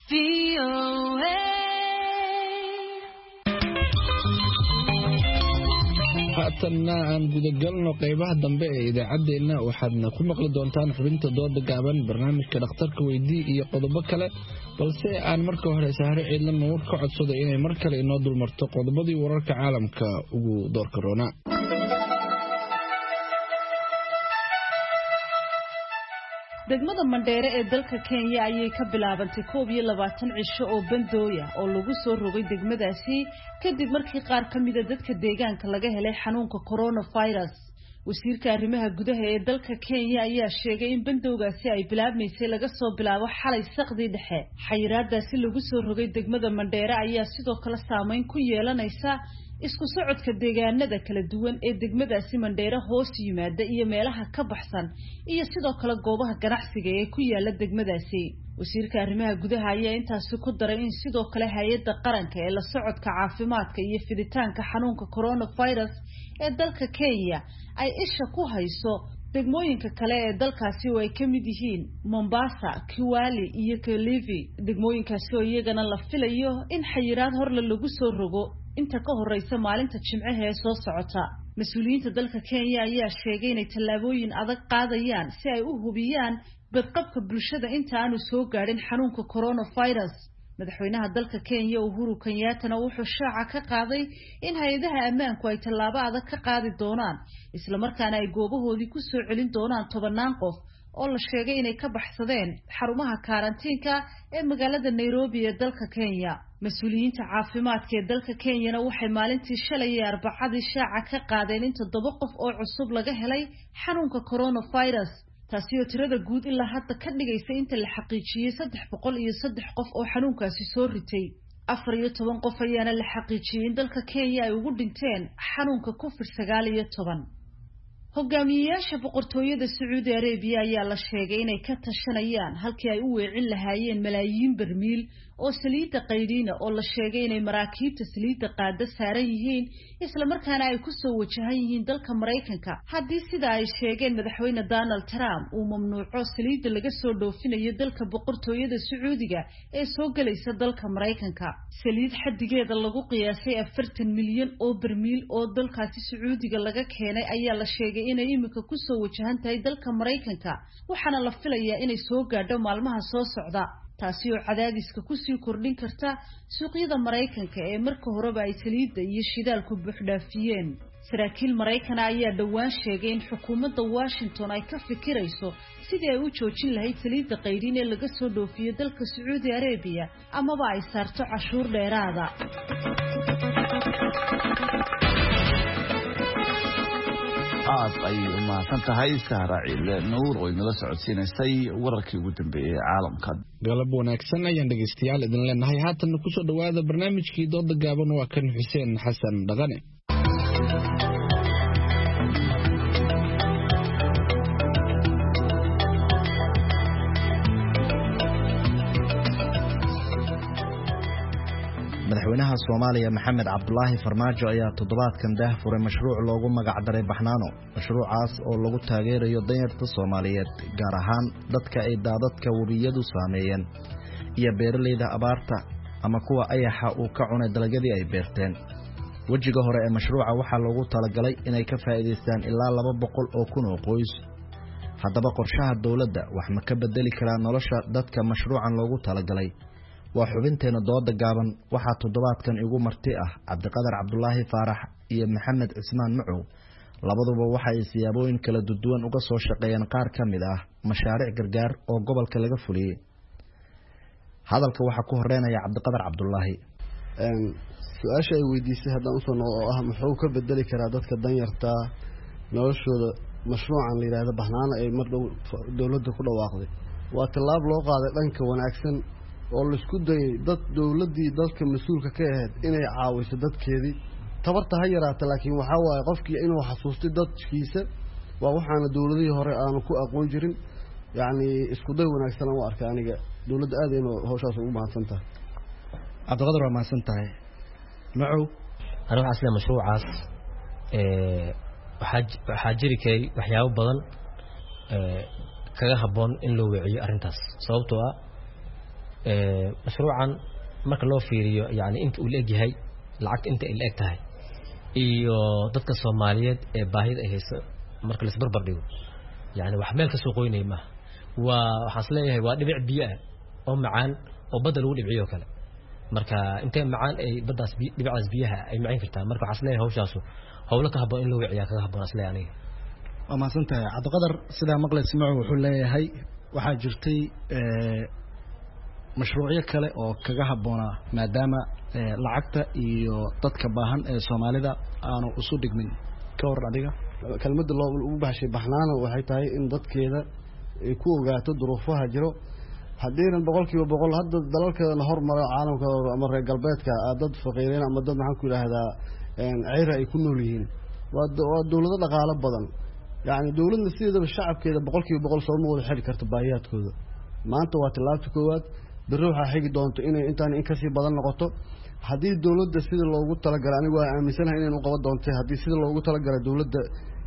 haatanna aan gudagalno qaybaha dambe ee idaacaddeenna waxaadna ku maqli doontaan xubinta dooda gaaban barnaamijka dhakhtarka weydii iyo qodobo kale balse aan marka hore sahre ciidla nuur ka codsaday inay mar kale inoo dulmarto qodobadii wararka caalamka ugu doorka roona degmada mandheere ee dalka Kenya ayay ka bilaabantay 21 cisho oo bandooya oo lagu soo rogay degmadaasi kadib markii qaar ka mid ah dadka deegaanka laga helay xanuunka coronavirus wasiirka arrimaha gudaha ee dalka Kenya ayaa sheegay in bandowgaasi ay bilaabmaysay laga soo bilaabo xalay saqdi dhexe xayiraadaasi lagu soo rogay degmada mandheere ayaa sidoo kale saameyn ku yeelanaysa isku socodka deegaanada kala duwan ee degmadaasi mandheere hoos yimaada iyo meelaha ka baxsan iyo sidoo kale goobaha ganacsiga ee ku yaala degmadaasi wasiirka arrimaha gudaha ayaa intaasi ku daray in sidoo kale hay'adda qaranka ee la socodka caafimaadka iyo fiditaanka xanuunka coronavirus ee dalka Kenya ay isha ku hayso degmooyinka kale ee dalkaasi oo ay ka mid yihiin Mombasa, Kiwali iyo Kilifi. Degmooyinkaasi oo iyagana la filayo in xayiraad horle lagu soo rogo inta ka horeysa maalinta Jimcaha ee soo socota. Mas'uuliyiinta dalka Kenya ayaa sheegay inay tallaabooyin adag qaadayaan si ay u hubiyaan badqabka bulshada inta aanu soo gaarin xanuunka coronavirus. madaxweynaha dalka Kenya Uhuru Kenyatta wuxuu shaaca ka qaaday in hay'adaha ammaanku ay tallaabo adag ka qaadi doonaan isla markaana ay goobahoodii ku soo celin doonaan 10 qof oo la sheegay inay ka baxsadeen xarumaha karantiinka ee magaalada Nairobi ee dalka Kenya. Mas'uuliyiinta caafimaadka ee dalka Kenya waxay maalintii shalay ee Arbacadii shaaca ka qaadeen in 7 qof oo cusub laga helay xanuunka coronavirus. taasi oo tirada guud ilaa hadda ka dhigaysa inta la xaqiijiyay 303 qof oo xanuunkaasi soo ritay. 14 qof ayaana la xaqiijiyay in dalka Kenya ay ugu dhinteen xanuunka COVID-19. Hogaamiyayaasha boqortooyada Saudi Arabia ayaa la sheegay inay ka tashanayaan halkii ay u weecin lahaayeen malaayiin barmiil oo saliidda qaydina oo la sheegay inay maraakiibta saliidda qaada saaran yihiin isla markaana ay ku soo wajahan yihiin dalka Mareykanka haddii sida ay sheegeen madaxweyne Donald Trump uu mamnuuco saliidda laga soo dhoofinayo dalka boqortooyada Sacuudiga ee soo galaysa dalka Mareykanka. Saliid xaddigeeda lagu qiyaasay 40 milyan oo barmiil oo dalkaasi Sacuudiga laga keenay ayaa la sheegay inay imika ku soo wajahan tahay dalka Mareykanka waxaana la filayaa inay soo gaadho maalmaha soo socda. taasi oo cadaadiska ku sii kordhin karta suuqyada Mareykanka ee marka horeba ay saliidda iyo shidaalku buuxdhaafiyeen. saraakiil Mareykan ayaa dhawaan sheegay in xukuumadda Washington ay ka fikirayso sidii ay u joojin lahayd saliidda qaydin ee laga soo dhoofiyo dalka Saudi Arabia amaba ay saarto cashuur dheeraada. aad ay u mahadsan tahay Sahra Ciile Nuur oo inala socodsiinaysay wararkii ugu dambeeyay caalamka. galab wanaagsan ayaan dhageystayaal idin leenahay haatan ku soo dhawaada barnaamijkii dooda gaaban waa kan Xuseen Xasan Dhaqane. madaxweynaha Soomaaliya Maxamed Cabdullaahi Farmaajo ayaa toddobaadkan daahfuray mashruuc loogu magac daray Baxnaano. Mashruucaas oo lagu taageerayo danyarta Soomaaliyeed gaar ahaan dadka ay daadadka wabiyadu saameeyeen iyo beeraleyda abaarta ama kuwa ayaxa uu ka cunay dalagyadii ay beerteen. Wajiga hore ee mashruuca waxaa loogu talagalay inay ka faa'iideystaan ilaa 200 oo kun oo qoys. Haddaba qorshaha dawladda wax ma ka bedeli karaa nolosha dadka mashruucan loogu talagalay? waa xubinteena dooda gaaban waxaa toddobaadkan igu marti ah Cabdiqadar Cabdullaahi Faarax iyo Maxamed Cismaan Macow. labaduba waxay siyaabooyin kala duwan uga soo shaqeeyeen qaar ka mid ah mashaariic gargaar oo gobolka laga fuliyay. hadalka waxa ku horeynaya Cabdiqadar Cabdullaahi. su'aasha ay weydiisay haddaan u soo noqdo oo ah muxuu ka bedeli karaa dadka danyarta noloshooda mashruucan la yiraahdo Baxnaano ay mar dawladda ku dhawaaqday. waa tallaab loo qaaday dhanka wanaagsan oo la isku dayay dad dawladii dalka mas'uulka ka ahayd inay caawiso dadkeedii tabarta ha yaraata laakiin waxa waaye qofkii inuu xasuusto dadkiisa waa waxaana dawladihii hore aanu ku aqoon jirin yaani isku day wanaagsan oo arka aniga dawladda aad inuu hawshaas ugu mahadsan tahay. Cabdiqadar waa mahadsan tahay. Macow aniga asla mashruucaas waxaa jiri kay waxyaabo badan kaga haboon in loo wiciyo arintaas sababtoo ah mashruucan marka loo fiiriyo yaani inta uu leeyahay lacagta inta ay leegtahay iyo dadka Soomaaliyeed ee baahida ay hayso marka la isbarbar dhigo yaani wax meel ka soo qoynay ma waxa isleeyahay waa dhibic biyo ah oo macaan oo badal uu dhibciyo kale marka intee macaan ay badaas dhibicaas biyaha ay macaan kartaa marka waxa isleeyahay hawshaas hawlo ka haboon in loo wiciyo kaga haboon isleeyahay aniga waa mahadsan tahay. Cabdiqadar sida maqlays Macow wuxuu leeyahay waxa jirtay mashruucyo kale oo kaga haboona maadaama lacagta iyo dadka baahan ee Soomaalida aanu isu dhigmin ka war adiga kelmadda loo u baxshay Baxnaano waxay tahay in dadkeeda ay ku ogaato duruufaha jiro haddii 100% hadda dalalka la hormaro caalamka ama reer galbeedka dad faqiireen ama dad maxaan ku yiraahdaa ceyr ay ku nool yihiin waa dawlado dhaqaale badan yaani dawladda sideedaba shacabkeeda 100% soo ma wada xiri karto baahiyaadkooda maanta waa tallaabta koowaad bari waxa xigi doonto inay intaan in ka sii badan noqoto haddii dawladda sida loogu talagalay anigu waa aaminsanahay inay u qaban doonto haddii sida loogu talagalay dawladda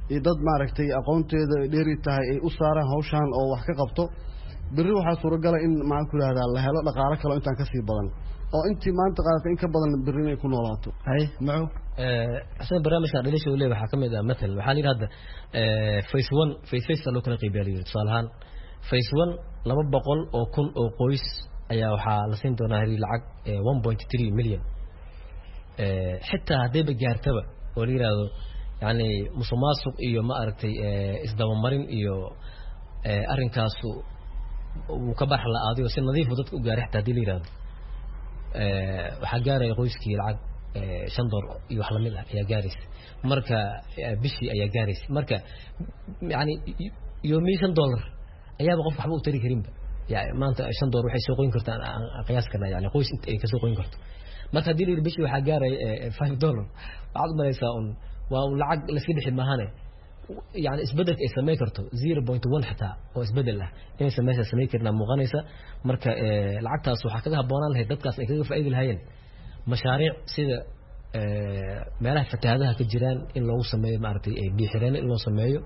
iyo dad maaragtay aqoonteeda dheeri tahay ay u saaraan hawshaan oo wax ka qabto berri waxaa suuragala in maxaan ku yidhahdaa la helo dhaqaalo kale intaan kasii badan oo intii maanta qaadatay in ka badan berri inay ku noolaato hay macu asan barnaamijkan dhalisha uu leeyahay waxaa ka mid ah matal waxaa la yidhahda phase 1 phase loo kala qeybiyaa tusaale ahaan phase 1 200 oo kun oo qoys ayaa waxaa la siin doonaa lacag 1.3 milyan xitaa haddayba gaartaba oo la yidhaahdo yani musuqmaasuq iyo ma aragtay isdabamarin iyo arrinkaasu uu ka barx la aadiyo si nadiif dadka u gaaray xitaa haddii la yidhaahdo waxaa gaaraya qoyskii lacag $5 iyo wax lamid ah ayaa gaaraysa marka bishii ayaa gaaraysa marka yani yoomii $5 ayaaba qof waxba u tari karinba يعني maanta $5 waxay soo qoyn kartaan qiyaas kana yani qoys inta ay ka soo qoyn karto marka hadii la bishii waxa gaaray $5 waxaad maraysaa waa lacag la iska bixin maahane يعني isbedelka ay sameey karto 0.1 xataa oo isbedel ah inay sameey karna muuqanaysa marka lacagtaas waxa kaga haboonaan lahayd dadkaas ay kaga faa'iido lahaayeen mashaariic sida meelaha fatahaadaha ka jiraan in lagu sameeyo maartay ay biixireen in loo sameeyo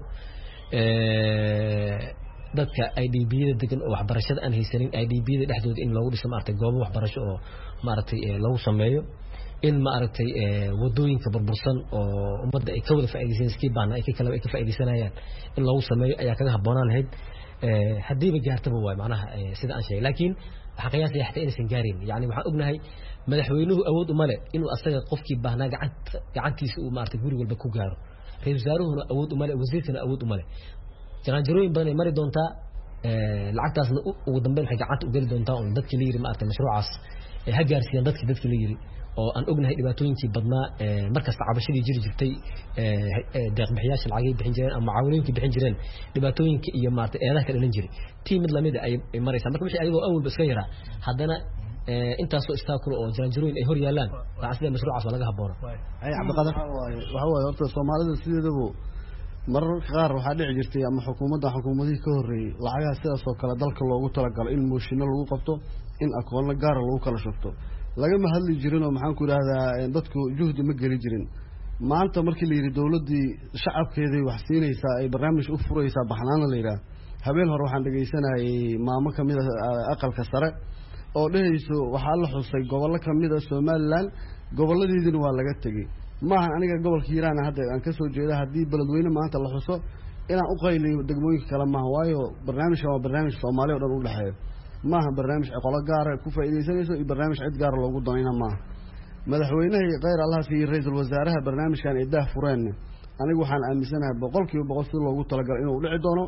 dadka IDB-da degan oo waxbarashada aan haysanin IDB-da dhexdooda in lagu dhiso maartay goobo waxbarasho oo maartay lagu sameeyo in maartay wadooyinka burbursan oo ummadda ay ka wada faa'iideysan baana ay kala ay ka faa'iideysanayaan in lagu sameeyo ayaa kaga haboonaan lahayd hadiiba gaartaba way macnaha sida aan sheegay laakiin waxa qiyaas yahay inaysan gaarin yani waxaan ognahay madaxweynuhu awood u male inuu asaga qofkii baahnaa gacantiisa uu maartay guri walba ku gaaro ra'iisul wasaaruhuna awood u male wasiirkana awood u male jaraanjarooyin badan ay mari doontaa lacagtaasna ugu dambeyn waxay gacanta u geli doontaa oo dadkii la yiri maartay mashruucaas ha gaarsiiyaan dadkii la yiri oo aan ognahay dhibaatooyinkii badnaa markasta cabashadii jiri jirtay deeq bixiyaasha lacagay bixin jireen ama caawinooyinkii bixin jireen dhibaatooyinka iyo maartay eedaha ka dhalan jiray tii mid lamid ay maraysaa marka wixii ayagoo awalba iska yaraa haddana intaasoo istaakuro oo jaraanjarooyin ay hor yaalaan waa sida mashruucaas waa laga haboona ay cabdiqadar waxa waaye horta Soomaalida sideedaba mararka qaar waxaa dhici jirtay ama xukuumadihii ka horreeyay lacagaha sidaas oo kale dalka loogu talagalo in mooshinno lagu qabto in akoonno gaara lagu kala shubto lagama hadli jirin oo maxaan ku yidhaahdaa dadku juhdi ma geli jirin maanta markii la yidhi dowladdii shacabkeeday wax siinaysaa ay barnaamij u furaysaa baxnaana la yidhaah habeen hore waxaan dhegaysanayay maamo ka mid a aqalka sare oo dhehayso waxaa la xusay gobollo ka mid a Somaliland gobolladeedina waa laga tegey maaha aniga gobolka Hiiraan hadda aan ka soo jeeda haddii beledweyne maanta la xuso inaan u qayliyo degmooyinka kale maaha waayo barnaamijkan waa barnaamij Soomaali oo dhan u dhaxeeyo maaha barnaamij qolo gaar ah ku faa'iideysanayso iyo barnaamij cid gaar loogu danayna maaha madaxweynaha khayr Allah fi ra'iisul wasaaraha barnaamijkan ay daa fureen anigu waxaan aaminsanahay 100% si loogu talagalay inuu dhici doono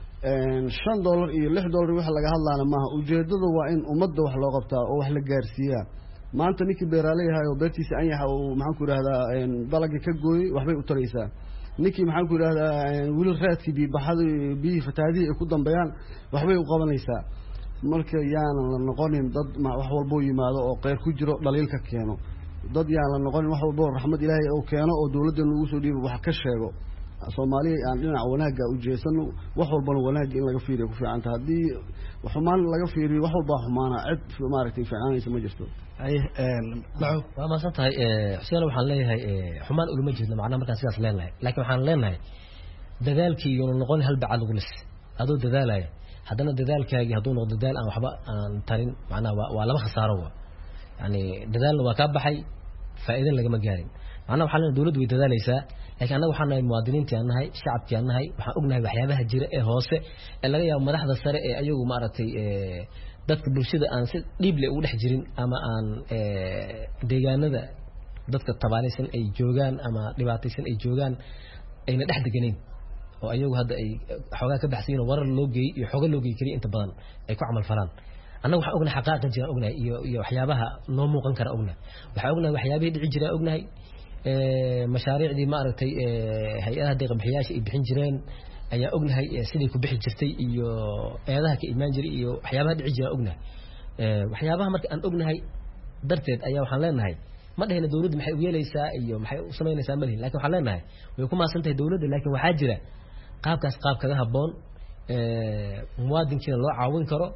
$5 iyo $6 wax laga hadlaana maaha ujeedadu waa in ummadda wax loo qabtaa oo wax la gaarsiiyaa maanta ninkii beeraleeyahay oo beertiisa an yahay oo maxaan ku yiraahdaa dalagga ka gooyay waxbay u taraysaa ninkii maxaan ku yiraahdaa wili raadkii biyo fatahaadii ay ku dambeeyaan waxbay u qabanaysaa marka yaan la noqonin dad wax walbo yimaado oo qeyr ku jiro dhaliilka keeno dad yaan la noqonin wax walbo raxmad ilaahay oo keeno oo dawladda lagu soo dhiibo wax ka sheego Soomaaliya aan dhinac wanaaga u jeesano wax walbana wanaag in laga fiiriyo ku fiican tahay hadii xumaan laga fiiriyo wax walba xumaana cid maaragtay fiicanaysa ma jirto ay waa ma santahay xuseen waxaan leeyahay xumaan ulama jeedno macna markaan sidaas leenahay laakiin waxaan leenahay dadaalkii iyo noqon hal bacad lagu lis adoo dadaalay haddana dadaalkaagi hadduu noqdo dadaal aan waxba aan tarin macna waa laba khasaaro yani dadaalna waa ka baxay faa'iido lagama gaarin macna waxaan leenahay dawladdu way dadaalaysaa laakiin anagu waxaan nahay muwaadiniintii aan nahay shacabkii aan nahay waxaan ognahay waxyaabaha jira ee hoose ee laga yaabo madaxda sare ee ayagu maaragtay dadka bulshada aan si dhiib leh ugu dhex jirin ama aan deegaanada dadka tabaalaysan ay joogaan ama dhibaataysan ay joogaan ayna dhex deganeyn oo ayagu hadda ay xoogaa ka baxsiin oo warar loo geeyay iyo xogo loo geeyay kaliya inta badan ay ku camal falaan annagu waxaan ognahay xaqaaqa jira ognahay iyo waxyaabaha noo muuqan kara ognahay waxaan ognahay waxyaabihii dhici jira ognahay mashaariicdii maaragtay hay-adaha deeq-bixiyaasha ay bixin jireen ayaa ognahay sidii ku bixi jirtay iyo eedaha ka imaan jiray iyo waxyaabaha dhici jira ognahay waxyaabaha marka aan ognahay darteed ayaa waxaan leenahay ma dhahayna dawladdu maxay u yeelaysaa iyo maxay u samaynaysaa malihin laakiin waxaan leenahay way ku maasan tahay dawladda laakiin waxaa jira qaabkaas qaab kaga habboon muwaadinkiina loo caawin karo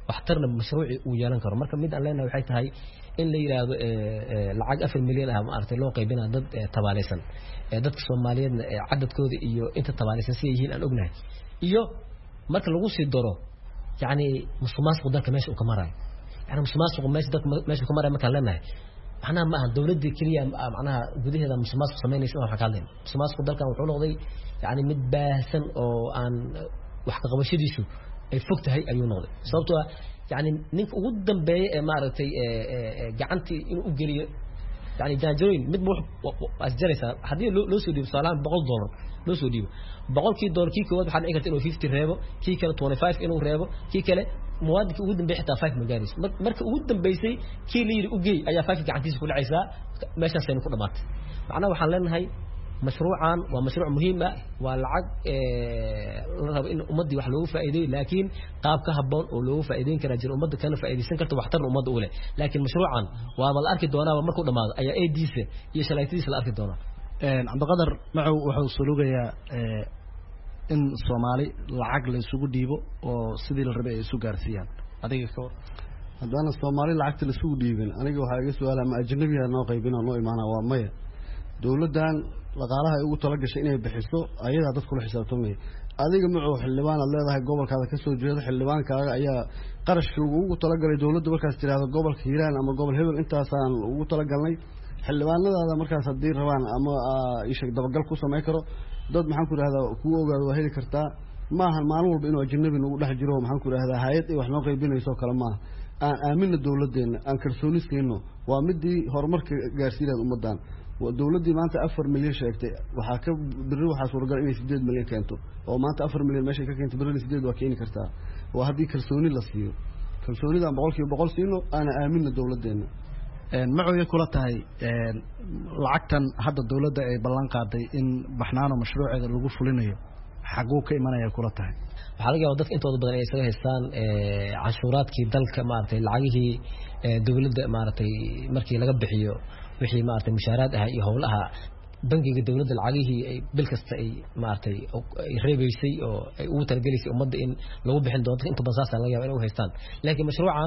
waxtarna mashruuci uu yeelan karo marka mid aan leenahay waxay tahay in la yiraahdo lacag 4 milyan ah maartay loo qaybina dad tabaaleysan dadka Soomaaliyeedna cadadkooda iyo inta tabaaleysan si yihiin aan ognahay iyo marka lagu sii daro yani musuqmaasuq dalka meesha uu ka maray yani musuqmaasuq meesha ka maray marka leenahay macnaha ma aha dawladda kaliya macnaha gudaheeda musuqmaasuq sameynaysa waxa ka hadlayn musuqmaasuq dalkan wuxuu noqday yani mid baahan oo aan wax ka qabashadiisu ay fogtahay ayuu noqday sababtoo ah yani ninka ugu dambeeyay ee maaragtay gacantii inuu u geliyo yani jaanjooyin mid asjaraysa hadii loo soo dhiibo salaam $100 loo soo dhiibo $100 kii koowaad waxa dhici karta inuu 50 reebo kii kale 25 inuu reebo kii kale muwaadinka ugu dambeeyay xitaa 5 magaaris marka ugu dambeysay kii la yiri u geey ayaa 5 gacantiisa ku dhacaysa meeshaas ay ku dhamaatay macnaha waxaan leenahay مشروعان ومشروع مهم والعق رب إن أمضي وحلو فائدة لكن قاب كهبون ولو فائدين كرجل أمضي كانوا فائدين سنكرت واحترنا أمضي أولى لكن مشروعان ومالأرك الدونا ومركو دماغ أي ديسة يشلاتيس الأرك الدونا عبد القادر معه وحصلوا يا إن الصومالي العقل يسوق ديبو وسدي الربع يسوق عرسيان هذا كور هذا الصومالي العقل يسوق ديبن أنا جو حاجة سؤال ما أجنبي أنا قايبين أنا إيمانا ومية دولدان لقالها ugu tala gashay inay bixiso ayada dad kula xisaabtamay adiga macuu xildhibaan aad leedahay gobolkaada ka soo jeeda xildhibaankaaga ayaa qarashka ugu tala galay dawladda markaas tiraahdo gobolka Hiiraan ama gobol Hebel intaas aan ugu tala galnay xildhibaanadaada markaas hadii rabaan ama ishag dabagal ku sameey karo dad maxaan ku raahdaa ku ogaado waa heli kartaa maaha maalin walba inuu ajnabi ugu dhex jiro maxaan ku raahdaa hay'ad ay wax noo qaybinayso kala maaha aan aaminna dawladeena aan kalsooni siino waa midii horumarka gaarsiinaysa ummadan ودولتي ما أنت 4 مليون شيكتي وحاك بروح حصور إني 8 مليون كنتو أو ما أنت 4 مليون ماشي كنت بروني 8 وكيني كرتا وهذه كرسوني لصيو كرسوني ده بقول سينو أنا آمن الدولة دينا معه يقول تاي لعكتن هذا الدولة ده بلان قاضي إن بحنانه مشروع هذا الوقوف لنا حقوق إيمانه يقول تاي حاليا ودك أنت وضع بدنا يسوي هستان عشورات كي دلك مارتي العيه دولة مارتي مركي لقب بحيو wixii maartay mushaaraad ah iyo howlaha bangiga dawladda lacagihi ay bil kasta ay maartay reebaysay oo ay ugu talagalisay ummadda in lagu bixin doono inta basaas laga yaabo inay u haystaan laakiin mashruucan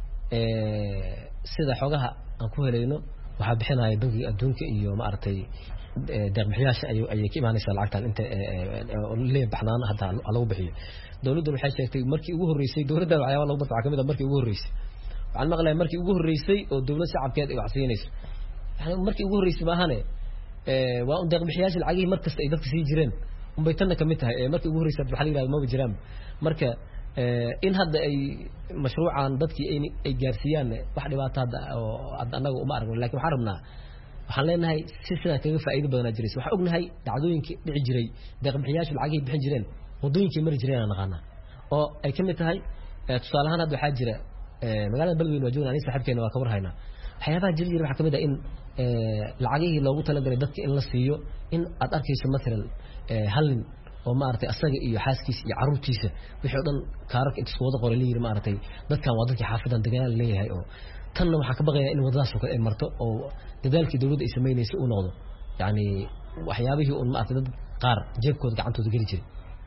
sida xogaha aan ku helayno waxa bixinaya bangiga adduunka iyo maartay deeq-bixiyaasha ay ka imaanaysaa lacagtan inta leey baxnaan hadda lagu bixiyo dawladdu waxay sheegtay markii ugu horeysay dawladda waxyaabo lagu bartay kamid markii ugu horeysay waxaan maqlay markii ugu horeysay oo dawladda shacabkeed ay wax siinayso markii ugu horeysay ma ahane waa un deeq bixiyaasha lacagii markasta ay dadka sii jireen un bay tan kamid tahay markii ugu horeysay waxa la yiraahdo ma jiraan marka in hadda ay mashruucan dadkii ay gaarsiiyaan wax dhibaato hadda oo anaga uma aragno laakiin waxaan rabnaa waxaan leenahay si sidan kaga faa'iido badan jiray waxaan ognahay dhacdooyinkii dhici jiray deeq bixiyaasha lacagii bixin jireen wadooyinkii mari jireen aan naqaana oo ay kamid tahay tusaale ahaan hadda waxaa jira magaalada Beledweyne waa joogna aniga saaxiibkeena waa ka warhaynaa waxyaabaha jiri waxa kamid ah in lacagihii loogu talagalay dadka in la siiyo in aad arkayso mesela hal oo maartay asaga iyo xaaskiisa iyo caruurtiisa wixii dhan kaararka inta soo wada qoray leeyahay maartay dadkan waa dadkii xaafadan degaan leeyahay oo tanna waxa ka baqaya in wadadaas oo ay marto oo dadaalkii dawladda ay sameynayso uu noqdo yani waxyaabihii uu maartay dad qaar jeebkooda gacantooda gali jiray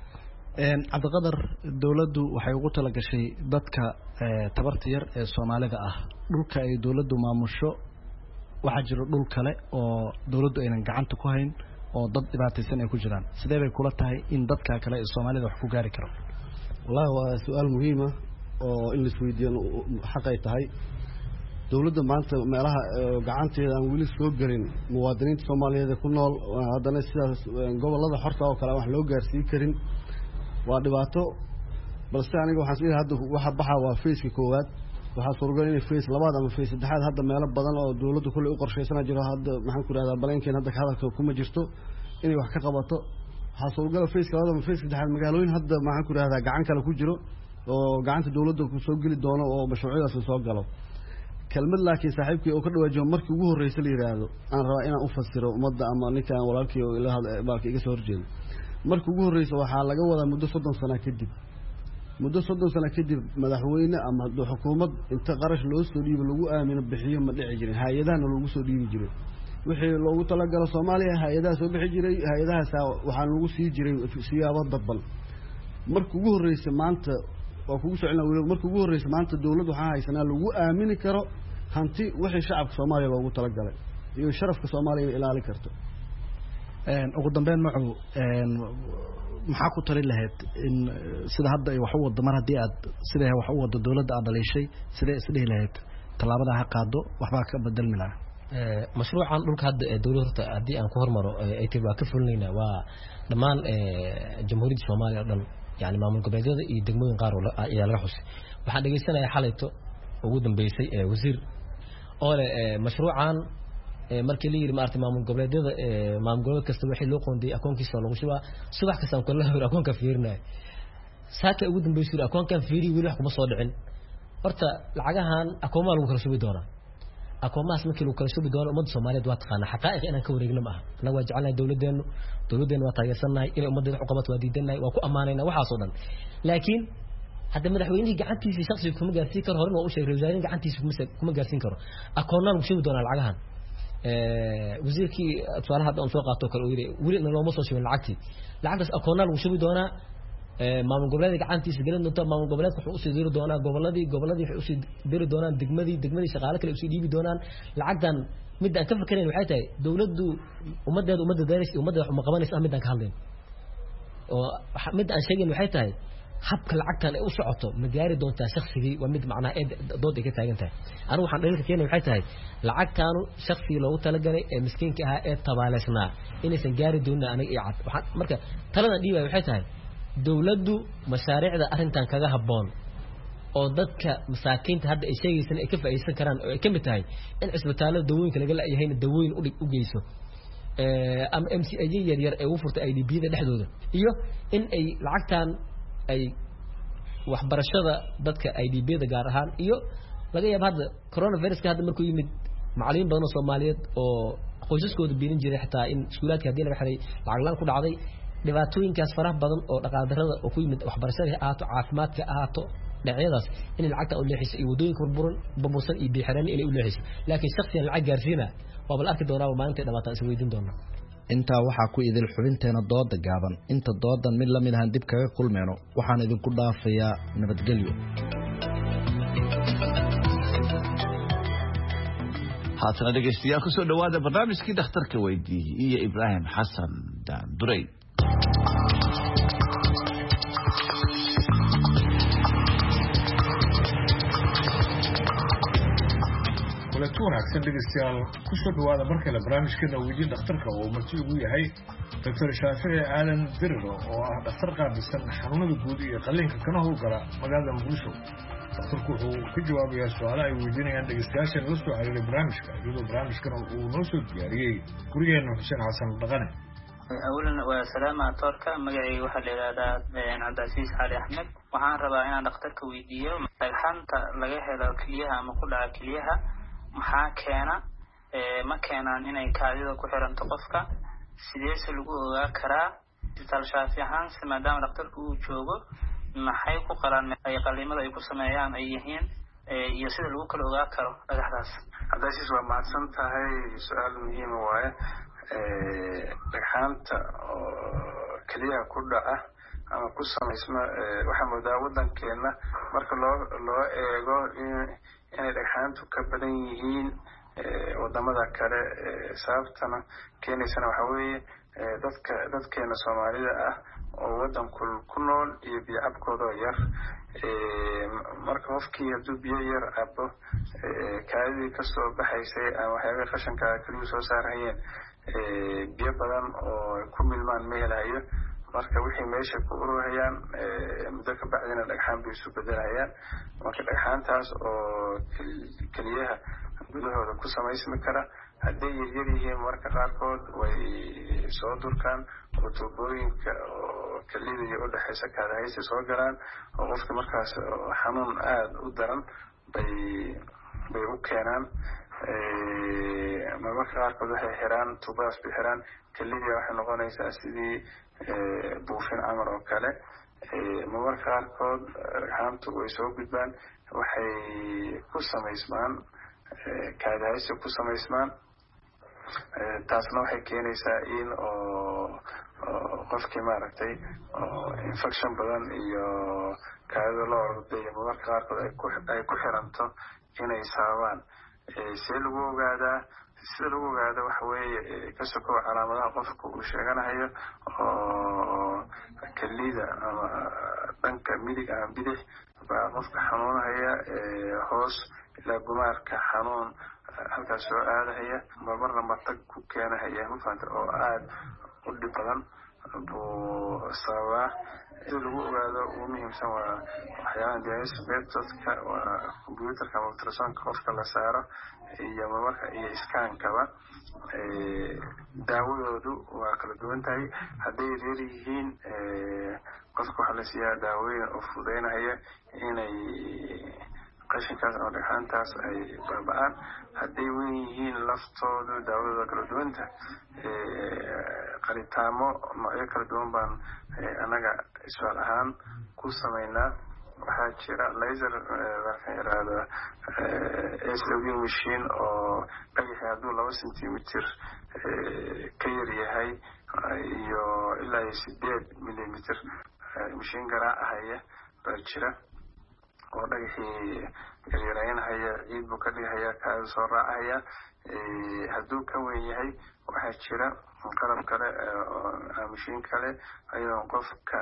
عبد القادر دولته waxay ugu tala gashay dadka tabarta yar ee Soomaalida ah dhulka ay dawladdu maamusho waxa jira dhul kale oo dawladdu aynan gacanta ku hayn oo dad dhibaataysan ay ku jiraan sidee bay kula tahay in dadka kale ee Soomaalida wax ku gaari karo wallahi waa su'aal muhiim ah oo in la isweydiiyo xaq ay tahay dawladda maanta meelaha gacanteeda aan wali soo garin muwaadiniinta Soomaaliyeed ku nool haddana sidaas gobolada xorta oo kale wax loo gaarsiin karin waa dhibaato balse aniga waxaan isleeyahay hadda waxa baxa waa face koowaad waxa suuragal in face labaad ama face saddexaad hadda meelo badan oo dawladdu kulli u qorsheysan jiro hadda maxaan ku raahdaa baleenkeen hadda hadalka kuma jirto inay wax ka qabato waxa suuragal face labaad ama face saddexaad magaalooyin hadda maxaan ku raahdaa gacan kale ku jiro oo gacanta dawladda ku soo gali doono oo mashruucyadaas soo galo kelmad laakiin saaxiibkii oo ka dhawaajiyo markii ugu horeysay la yiraahdo aan rabaa inaan u fasiro ummadda ama ninkan walaalkii oo ilaahay baalka iga soo horjeedo markii ugu horeysay waxa laga wadaa muddo 30 sano kadib muddo 30 sano kadib madaxweyne ama xukuumad inta qarash loo soo dhiibo lagu aamino bixiyo ma dhici jirin hay'adaha lagu soo dhiibi jiray wixii loogu talagalay Soomaaliya hay'adaha soo bixi jiray hay'adahaas waxa lagu sii jiray siyaabo dadban markii ugu horeysay maanta waa kugu soo celina weliba markii ugu horreysa maanta dawladdu waxaan haysanaa lagu aamini karo hanti wixii shacabka soomaaliya loogu talagalay iyo sharafka soomaaliya inay ilaalin karto ugu dambeyn macu maxaa ku tali lahayd in sida hadda ay wax u wado mar haddii aad siday wax u wado dawladda aad dhaliishay sidee isdhihi lahayd tallaabada ha qaado waxbaa ka bedelmi lahaa mashruucan dhulka hadda dawladda horta haddii aan ku hormaro ay tiri waa ka fulinaynaa waa dhammaan jamhuuriyadda soomaaliya oo dhan yani maamul goboleedyada iyo degmooyin qaar ayaa laga xusay waxaan dhegaysanayaa xalayto ugu dambeysay wasiir oo leh mashruucan markii la yiri maartay maamul goboleedyada maamul goboleed kasta wixii loo qoondiyay akoonkiisa lagu shubaa subax kasta aan kula hor akoonka fiirnaa saaka ugu dambeysay akoonkan fiiri wili wax kuma soo dhicin horta lacagahan akoomaha lagu kala shubi doonaa akoomahaas markii lagu kala shubi doono ummadda Soomaaliyeed waa taqaana xaqaa'iq inaan ka wareegno ma aha anaga waa jecelnahay dawladeenu waa taageersanahay inay ummadda wax qabad waa diidanahay waa ku amaanaynaa waxaas oo dhan laakiin hadda madaxweynihii gacantiisa shakhsiga kuma gaarsiin karo horena waa u sheegay wasaaraha gacantiisa kuma gaarsiin karo akoonada lagu shubi doonaa lacagahan wasiirkii tusaalaha hadda aan soo qaato kale oo yiri wili looma soo shubin lacagtaas akoonada lagu shubi doonaa maamul goboleedka gacantiisa gelin doonta maamul goboleedka wuxuu u sii diri doonaa goboladii waxay u sii diri doonaan degmadii shaqaale kale u sii dhiibi doonaan lacagtan mid aan ka fakarayn waxay tahay dawladdu ummadda daaris ummadda wax ma qabanaysa mid aan ka hadlayn oo mid aan sheegin waxay tahay habka lacagtan ay u socoto ma gaari doontaa shakhsigii waa mid macnaa dood ay ka taagan tahay anigu waxaan dhalilka keenay waxay tahay lacagtaanu shakhsigii loogu talagalay ee miskiinka ahaa ee tabaaleysnaa inaysan gaari doonin aniga iyo cad waxaan marka taladan dhiibay waxay tahay dawladdu mashaariicda arrintan kaga habboon oo dadka masaakiinta hadda ay sheegaysan ay ka faa'iideysan karaan oo ay ka mid tahay in cisbitaalada dawooyinka laga leeyahayna dawooyin u geyso ama MCA yar ay u furtay IDB-da dhexdooda iyo in ay lacagtan ay waxbarashada dadka IDB-da gaar ahaan iyo laga yaabo hadda coronavirus-ka hadda markuu yimid macallimiin badan oo Soomaaliyeed oo qoysaskooda biilin jiray xitaa in iskuulaadka hadii laga xiray lacag laan ku dhacday dhibaatooyinkaas faraha badan oo dhaqaale darrada oo ku yimid waxbarashada ahaato caafimaadka ahaato dhinacyadaas in lacagta u leexiso iyo wadooyinka burbursan iyo biixiraan inay u leexiso laakiin shakhsiyan lacag gaarsiina waa bal arki doonaa maalinta dhamaataan is weydiin doonaa intaa waxaa ku idil xubinteena dooda gaaban inta doodan mid lamid ahaan dib kaga kulmeyno waxaan idinku dhaafayaa nabadgelyo haatana dhegeystayaal ku soo dhawaada barnaamijkii dhakhtarka weydiiyey iyo Ibraahim Xasan Daandurey kulanti wanaagsan dhegeystayaal ku soo dhawaada mar kale barnaamijkeena weydiin dhakhtarka oo marti ugu yahay Dr. Shaafici Aadan Diriro oo ah dhakhtar qaabilsan xanuunada guud iyo qalliinka kana howlgala magaalada Muqdisho dhakhtarku wuxuu ka jawaabayaa su'aalaha ay weydiinayaan dhegeystayaasha la soo xiriiray barnaamijka iyadoo barnaamijkana uu noo soo diyaariyey gurigeena Xuseen Xasan Dhaqane أولاً وسلامة توركا مجاي واحد لهذا عبد العزيز علي أحمد وعن ربع أنا دكتورك ويديو الحنت لجاه كليها مقولة كليها محاكينا ما كان هنا كاريو كحرم تقفك سيدس لجوا كرا تلشافي هانس ما دام دكتورك وجوجو ما حيكو قران أي قليمة أي كسمايان أيهين يصير الوكل وذاكر الأحداث عبد العزيز وما سنت هاي سؤال مهم وعي dhagxaanta kaliyaha ku dhaca ama ku samaysma waxa moodaa wadankeena marka loo eego inay dhagxaantu ka badan yihiin wadamada kale sababtana keenaysana waxa weeye dadkeena Soomaalida ah oo wadanku ku nool iyo biyabkooda yar marka qofkii hadduu biyo yar cabo kaadidii kasoo baxaysay ama waxyaabay qashanka kaliya soo saarayeen biyo badan oo ku milmaan ma helayo marka wixii meesha ku ururayaan muddo ka bacdina dhagxaan bay isu bedelayaan marka dhagxaantaas oo kaliyaha gudahooda ku samaysmi kara hadday yaryar yihiin marka qaarkood way soo durkaan oo tuubooyinka oo kaliyada u dhaxaysa kaadahaysi soo galaan oo qofka markaas xanuun aada u daran bay u keenaan marmarka qaarkood waxay xiraan tuubadaas bay xiraan kalidii waxay noqonaysaa sidii buufin camal oo kale marmarka qaarkood dhagxaantu way soo gudbaan waxay ku samaysmaan kaadahaysi ku samaysmaan taasna waxay keenaysaa in oo qofkii maaragtay infection badan iyo kaadida loo orday marmarka qaarkood ay ku xiranto inay sababaan. see lagu ogaadaa? sida lagu ogaado waxa weeye ka sokow calaamadaha qofka uu sheeganayo oo kelida ama dhanka midig ama bidix baa qofka xanuunahaya hoos ilaa gumaarka xanuun halkaas soo aadahaya marmarna matag ku keenahaya mafahanta oo aada u dhib badan buu sababaa. sida lagu ogaado ugu muhiimsan waa waxyaalaha diagnosis methodka waa computerka ama ultrasonka qofka la saaro iyo marmarka iyo iskaankaba. daawadoodu waa kala duwan tahay. hadday reer yihiin qofka waxaa la siiyaa daawooyin oo fududeynaya inay qashinkaas ama dhagxaantaas ay baaba'aan. hadday weyn yihiin laftoodu daawadooda kala duwanta qaritaamo noocyo kala duwan baan annaga isbaal ahaan ku samaynaa. waxaa jira laser waxaan yidhaahda SW machine oo dhagaxii hadduu 2 centimeter ka yar yahay iyo ilaa 8 millimeter mashiin garaacahaya baa jira oo dhagaxii yaryaraynahaya ciid buu ka dhigahaya kaada soo raacahaya. hadduu ka weyn yahay waxaa jira qalab kale mashiin kale ayadoon qofka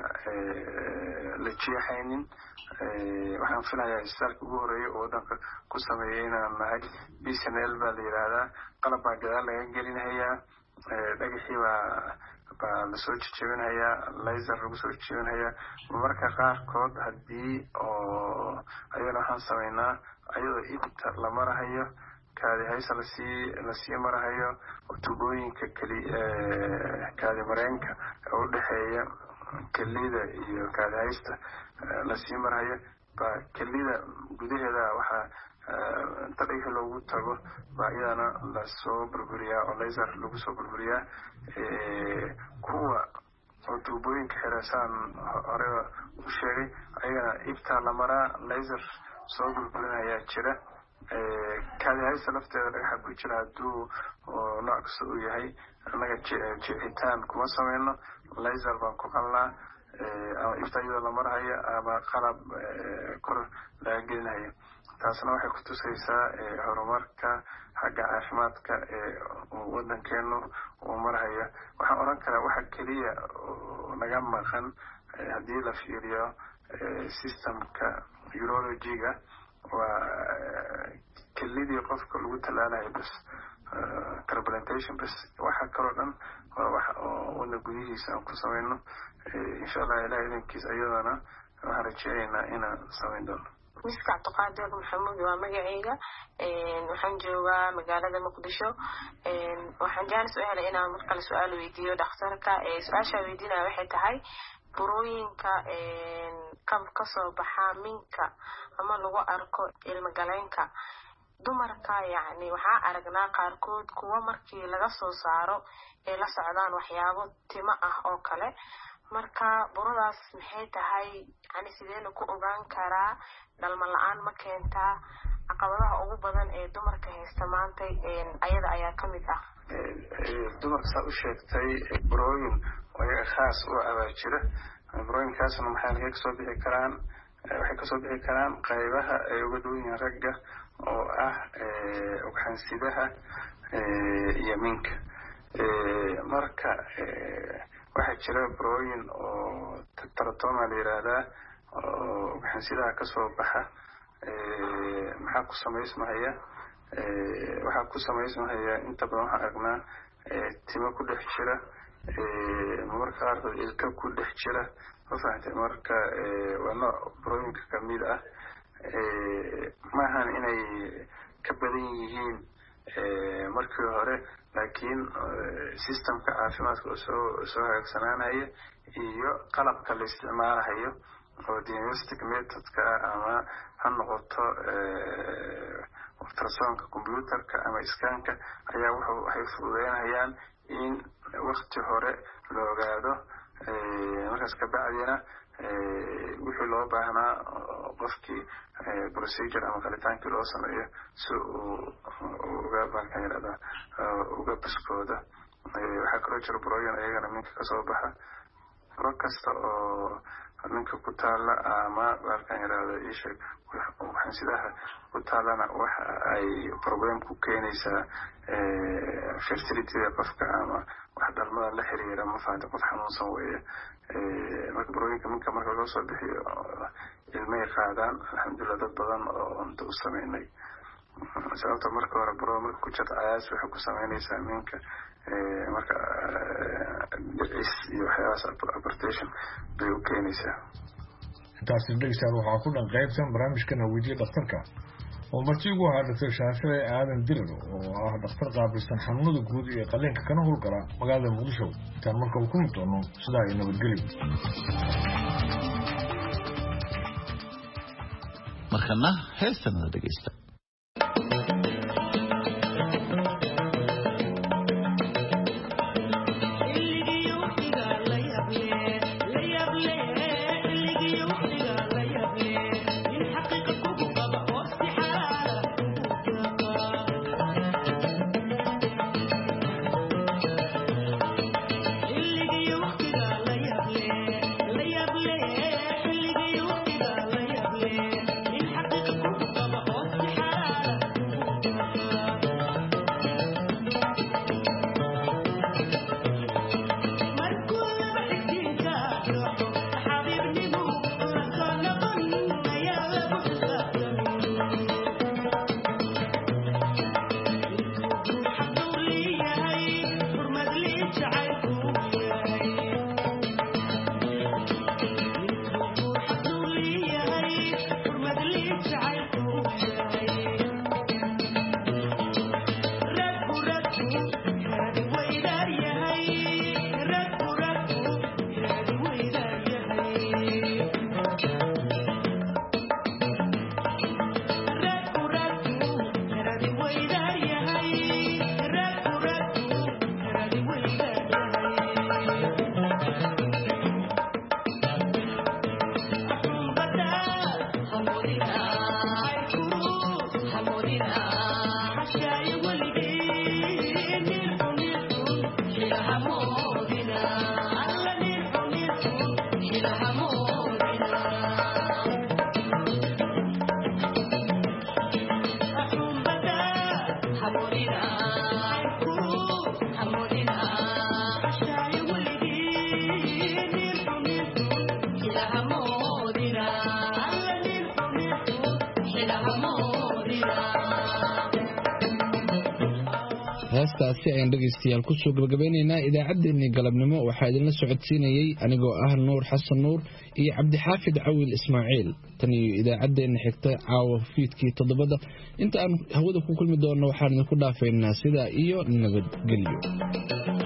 la jeexaynin. waxaan filayaa isbitaalka ugu horeeya oo waddanka ku sameeyay inaan nahay. BSNL baa la yidhaahdaa. qalab baa gadaal laga gelinahayaa. dhagaxii baa lasoo jejebinayaa. laser lagu soo jejebinayaa. marmarka qaarkood haddii oo ayana waxaan samaynaa ayadoo inta la marahayo kaadi haysa lasii marahayo tubooyinka kaadi mareenka u dhexeeya kelida iyo kaadi haysta lasii marahayo baa kelida gudaheeda waxaa inta dhagaxi loogu tago baa iyadana lasoo burburiyaa oo laser lagu soo burburiyaa. kuwa oo tubooyinka xirasaan hore u sheegay ayagana ibtaa la maraa laser soo burburinayaa jira. kaadi haysta lafteeda dhagaxa ku jira hadduu nooc kasta uu yahay annaga jeexitaan kuma samayno. laser baan ku qalnaa ama ibta iyadoo la marahayo ama qalab kor laga gelinayo. taasna waxay ku tusaysaa horumarka xagga caafimaadka waddankeenu uu marhayo. waxaan oran karaa waxa keliya naga maqan haddii la fiiriyo systemka urology-ga waa kelidii qofka lagu tallaalayo bas transplantation bas. waxa kaloo dhan waa wax oo waddan gudihiisa aan ku samayno. insha allah ilaah idankiis ayadana waxaan rajeynaynaa inaan samayn doono. miska cabdiqaadir maxamuud waa magacayga. waxaan joogaa magaalada muqdisho. waxaan jaanis u helay inaan mar kale su-aal weydiiyo dhakhtarka. su-aashaa weydiinaya waxay tahay burooyinka kasoo baxaa minka ama lagu arko ilmagaleenka dumarka yacni waxaa aragnaa qaarkood kuwa markii laga soo saaro ee la socdaan waxyaabo timo ah oo kale. marka buradaas maxay tahay yani sideena ku ogaan karaa? dhalmo la-aan ma keentaa? caqabadaha ugu badan ee dumarka haysta maanta ayada ayaa ka mid ah. dumarka saa u sheegtay burooyin oo iyaga khaas u abaa jira. burooyinkaasna maxay laga kasoo bixi karaan? waxay kasoo bixi karaan qaybaha ay uga duwan yihiin ragga oo ah ugxansidaha iyo minka. marka waxaa jira burooyin oo teratoma la yidhaahdaa oo ugxansidaha kasoo baxa. maxaa ku samaysmahaya? waxaa ku samaysmahaya inta badan waxaan aragnaa timo ku dhex jira. marmarka qaarkood ilka ku dhex jira. ma fahamtay? marka waa nooc burooyinka kamid ah. maahan inay ka badan yihiin markii hore laakiin systemka caafimaadka oo soo hagaagsanaanaya iyo qalabka la isticmaalahayo oo diagnostic methodka ama ha noqoto ultrasonka computerka ama iskaanka ayaa waxay fududeynayaan in wakti hore la ogaado. markaas kabacdina wixii loo baahnaa qofkii procedure ama qalitaankii loo sameeyo si uu uga baskooda waxaa kaloo jira burooyin ayagana minka kasoo baxa. buro kasta oo minka ku taala ama markaan yiraahdo isheeg waxaan sidaha ku taalana waxa ay problem ku keenaysaa fertility qofka ama wax dhalmada la xiriira ma fahanto qof xanuunsan weeye. marka burooyinka minka marka loo soo bixiyo ilmay qaadaan alxamdulillah dad badan oo inta u sameynay. sababta marka hore buro marka ku jirta ayaas waxay ku sameynaysaa minka marka dhicis iyo waxyaalahaas abortation bay u keenaysaa. intaasi dhegeystayaal waxaa ku dhan qaybtan barnaamijkana weydiiya dhakhtarka oo marti ugu ahaa Dr. Shaafici Aadan Dirir oo ah dhakhtar qaabilsan xanuunada guud iyo qalliinka kana howlgala magaalada Muqdisho. intaan marka ku kulmi doono sidaa iyo nabadgelyo. markana heestan dhegeysta. heestaasi ayaan dhegeystayaal ku soo gabagabaynaynaa idaacaddeenii galabnimo. waxaa idinla socodsiinayay anigoo ah Nuur Xasan Nuur iyo Cabdixaafid Cawil Ismaaciil. tan iyo idaacaddeenna xigta caawa fiidkii 7 inta aan hawada ku kulmi doono waxaan idinku dhaafaynaa sidaa iyo nabadgelyo.